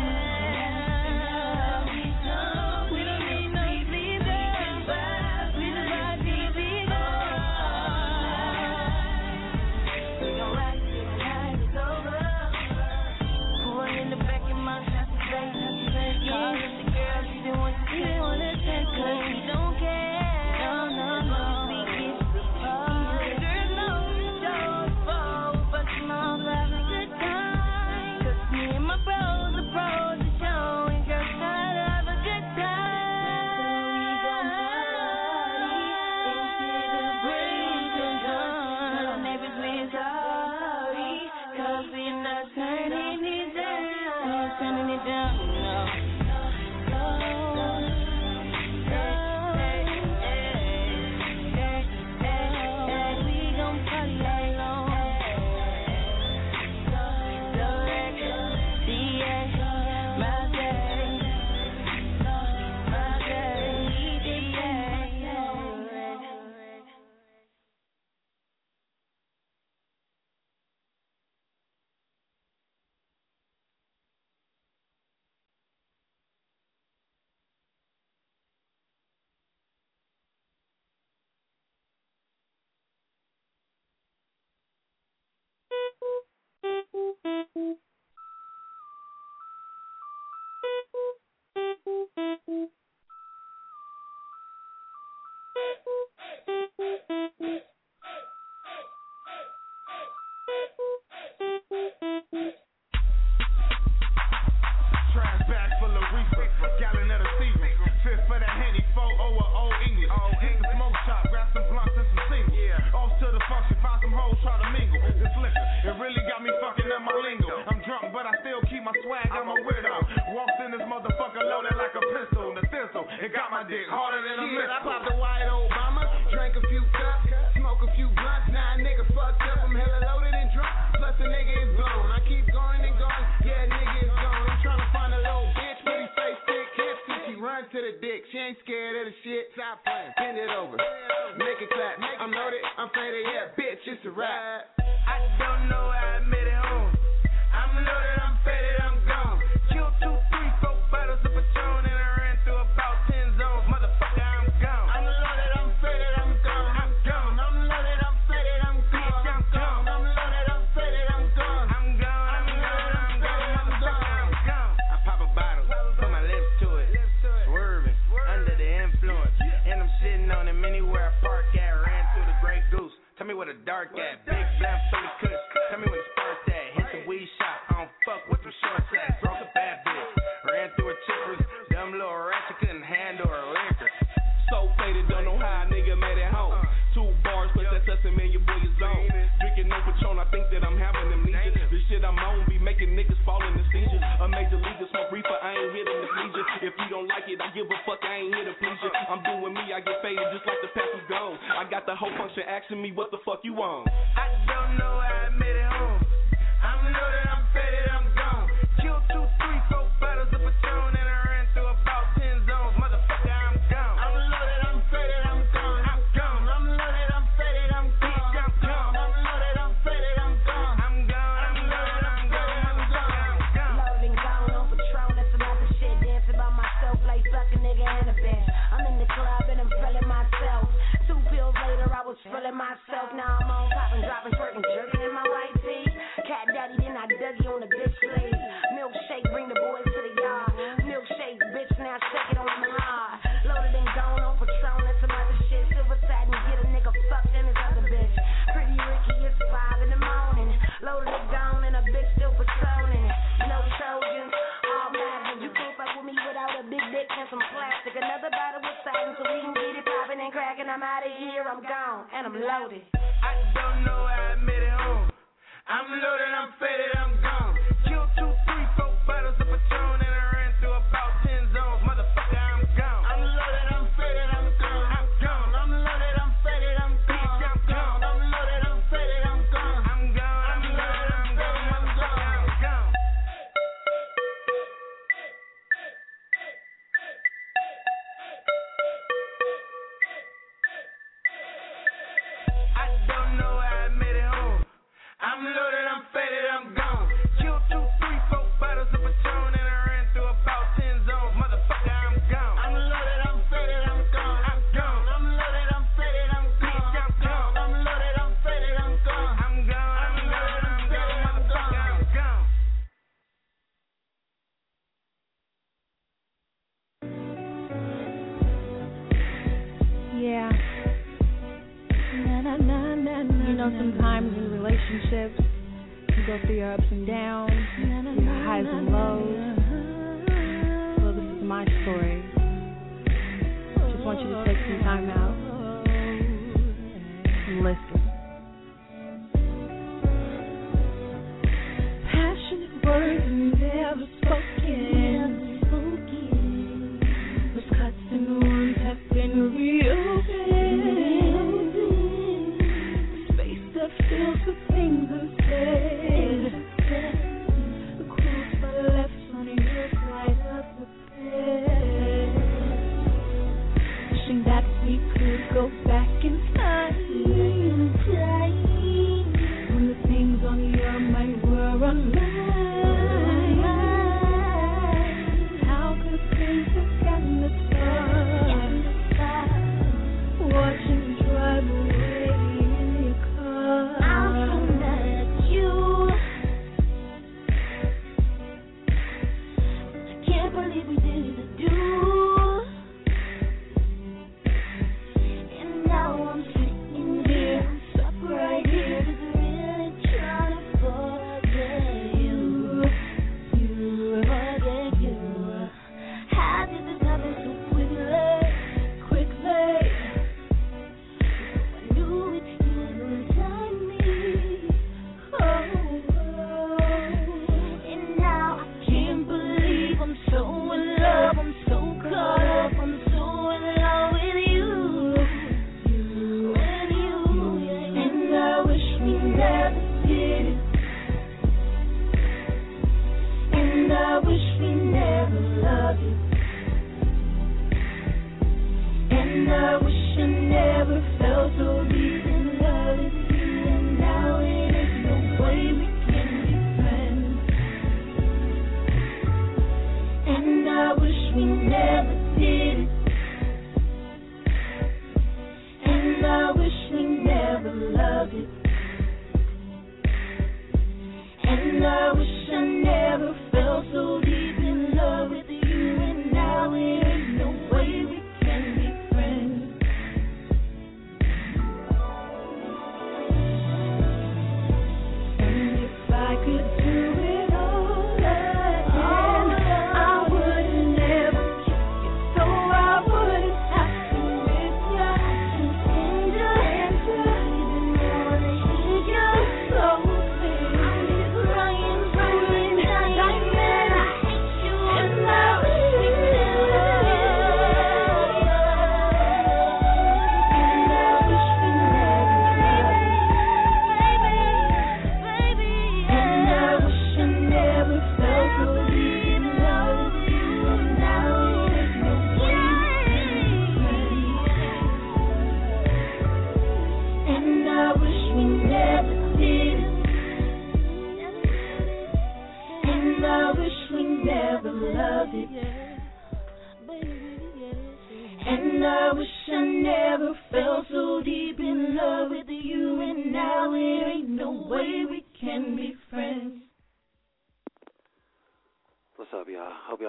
So faded, don't know how a nigga made it home. 2 bars plus that's us and man, your boy is on. Drinking no Patron, I think that I'm having amnesia. The shit I'm on be making niggas fall into seizures. A major leaguer smoke reefer, I ain't here to please you. If you don't like it, I give a fuck, I ain't here to please you. I'm doing me, I get faded just like the past is gone. I got the whole function asking me what the fuck you on. I don't know how I made it home. I'm loaded, I'm faded, I'm gone. Killed 2, 3, 4 bottles of Patron and I ran through about 10 zones. Motherfucker, I'm gone. I'm loaded, I'm faded, I'm gone. I'm gone. I'm loaded, I'm faded, I'm gone. I'm gone. I'm loaded, I'm faded, I'm gone. I'm gone. I'm loaded, I'm gone. I'm gone. Loaded and gone on Patron, that's some other shit. Dancing by myself like suck a nigga in a bench. I'm in the club and I'm feeling myself. 2 pills later, I was feeling myself. Now I'm on popping, dropping, twerking, jerking in my white tee. Cat daddy, then I Dougie on the bitch sleeve. Milkshake, bring the boys to the yard. Milkshake, bitch, now shake it on my hard. Loaded and gone on Patron, that's some other shit. Silver satin, get a nigga fucked in his other bitch. Pretty Ricky, it's 5 in the morning. Loaded and gone and a bitch still patroning. No Trojans, all Madisons. You can't fuck with me without a big dick and some plastic. Another bottle with satin so we can get it popping and cracking. I'm out of here, I'm gone, and I'm loaded. I don't know how I made it home. I'm loaded, I'm faded, I'm gone. Killed 2, 3, 4 bottles of Patron and I ran through about 10 zones. Motherfucker, I'm gone. I'm loaded, I'm faded, I'm gone. I'm gone. I'm loaded, I'm faded, I'm gone. I'm gone. I'm loaded, I'm faded, I'm gone. I'm gone. I'm loaded, I'm gone. Motherfucker, I'm gone. I don't know how I made it home. I'm loaded, I'm faded, I'm gone. Killed 2, 3, 4 bottles of Patron and I ran through about 10 zones. Motherfucker, I'm gone. I'm loaded, I'm faded, I'm gone. I'm gone. I'm loaded, I'm faded, I'm gone. I'm gone. I'm loaded, I'm faded, I'm gone. I'm gone. I'm loaded, I'm faded, motherfucker, I'm gone. Yeah. You know, sometimes in relationships, you go through your ups and downs, your highs and lows. Well, this is my story. Just want you to take some time out and listen. Passionate words never spoken. Miscuts and wounds have been reopened. Feels the things unsaid. The quotes I left on your side of the bed. Wishing that we could go back in time. When the things on your mind were on mine. How could things have gotten this far? Watching you drive away.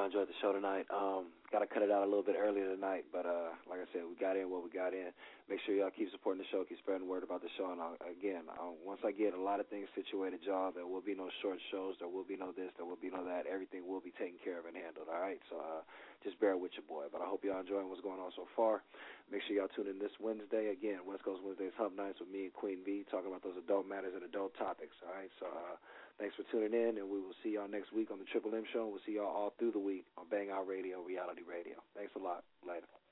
y'all enjoyed the show tonight. Got to cut it out a little bit earlier tonight, but like I said, we got in what we got in. Make sure y'all keep supporting the show, keep spreading the word about the show. And once I get a lot of things situated, y'all, there will be no short shows, there will be no this, there will be no that. Everything will be taken care of and handled, all right? So just bear with your boy. But I hope y'all enjoying what's going on so far. Make sure y'all tune in this Wednesday. Again, West Coast Wednesdays Hub Nights with me and Queen V, talking about those adult matters and adult topics, all right? So thanks for tuning in, and we will see y'all next week on the Triple M Show. We'll see y'all all through the week on Bang Out Radio, Reality Radio. Thanks a lot. Later.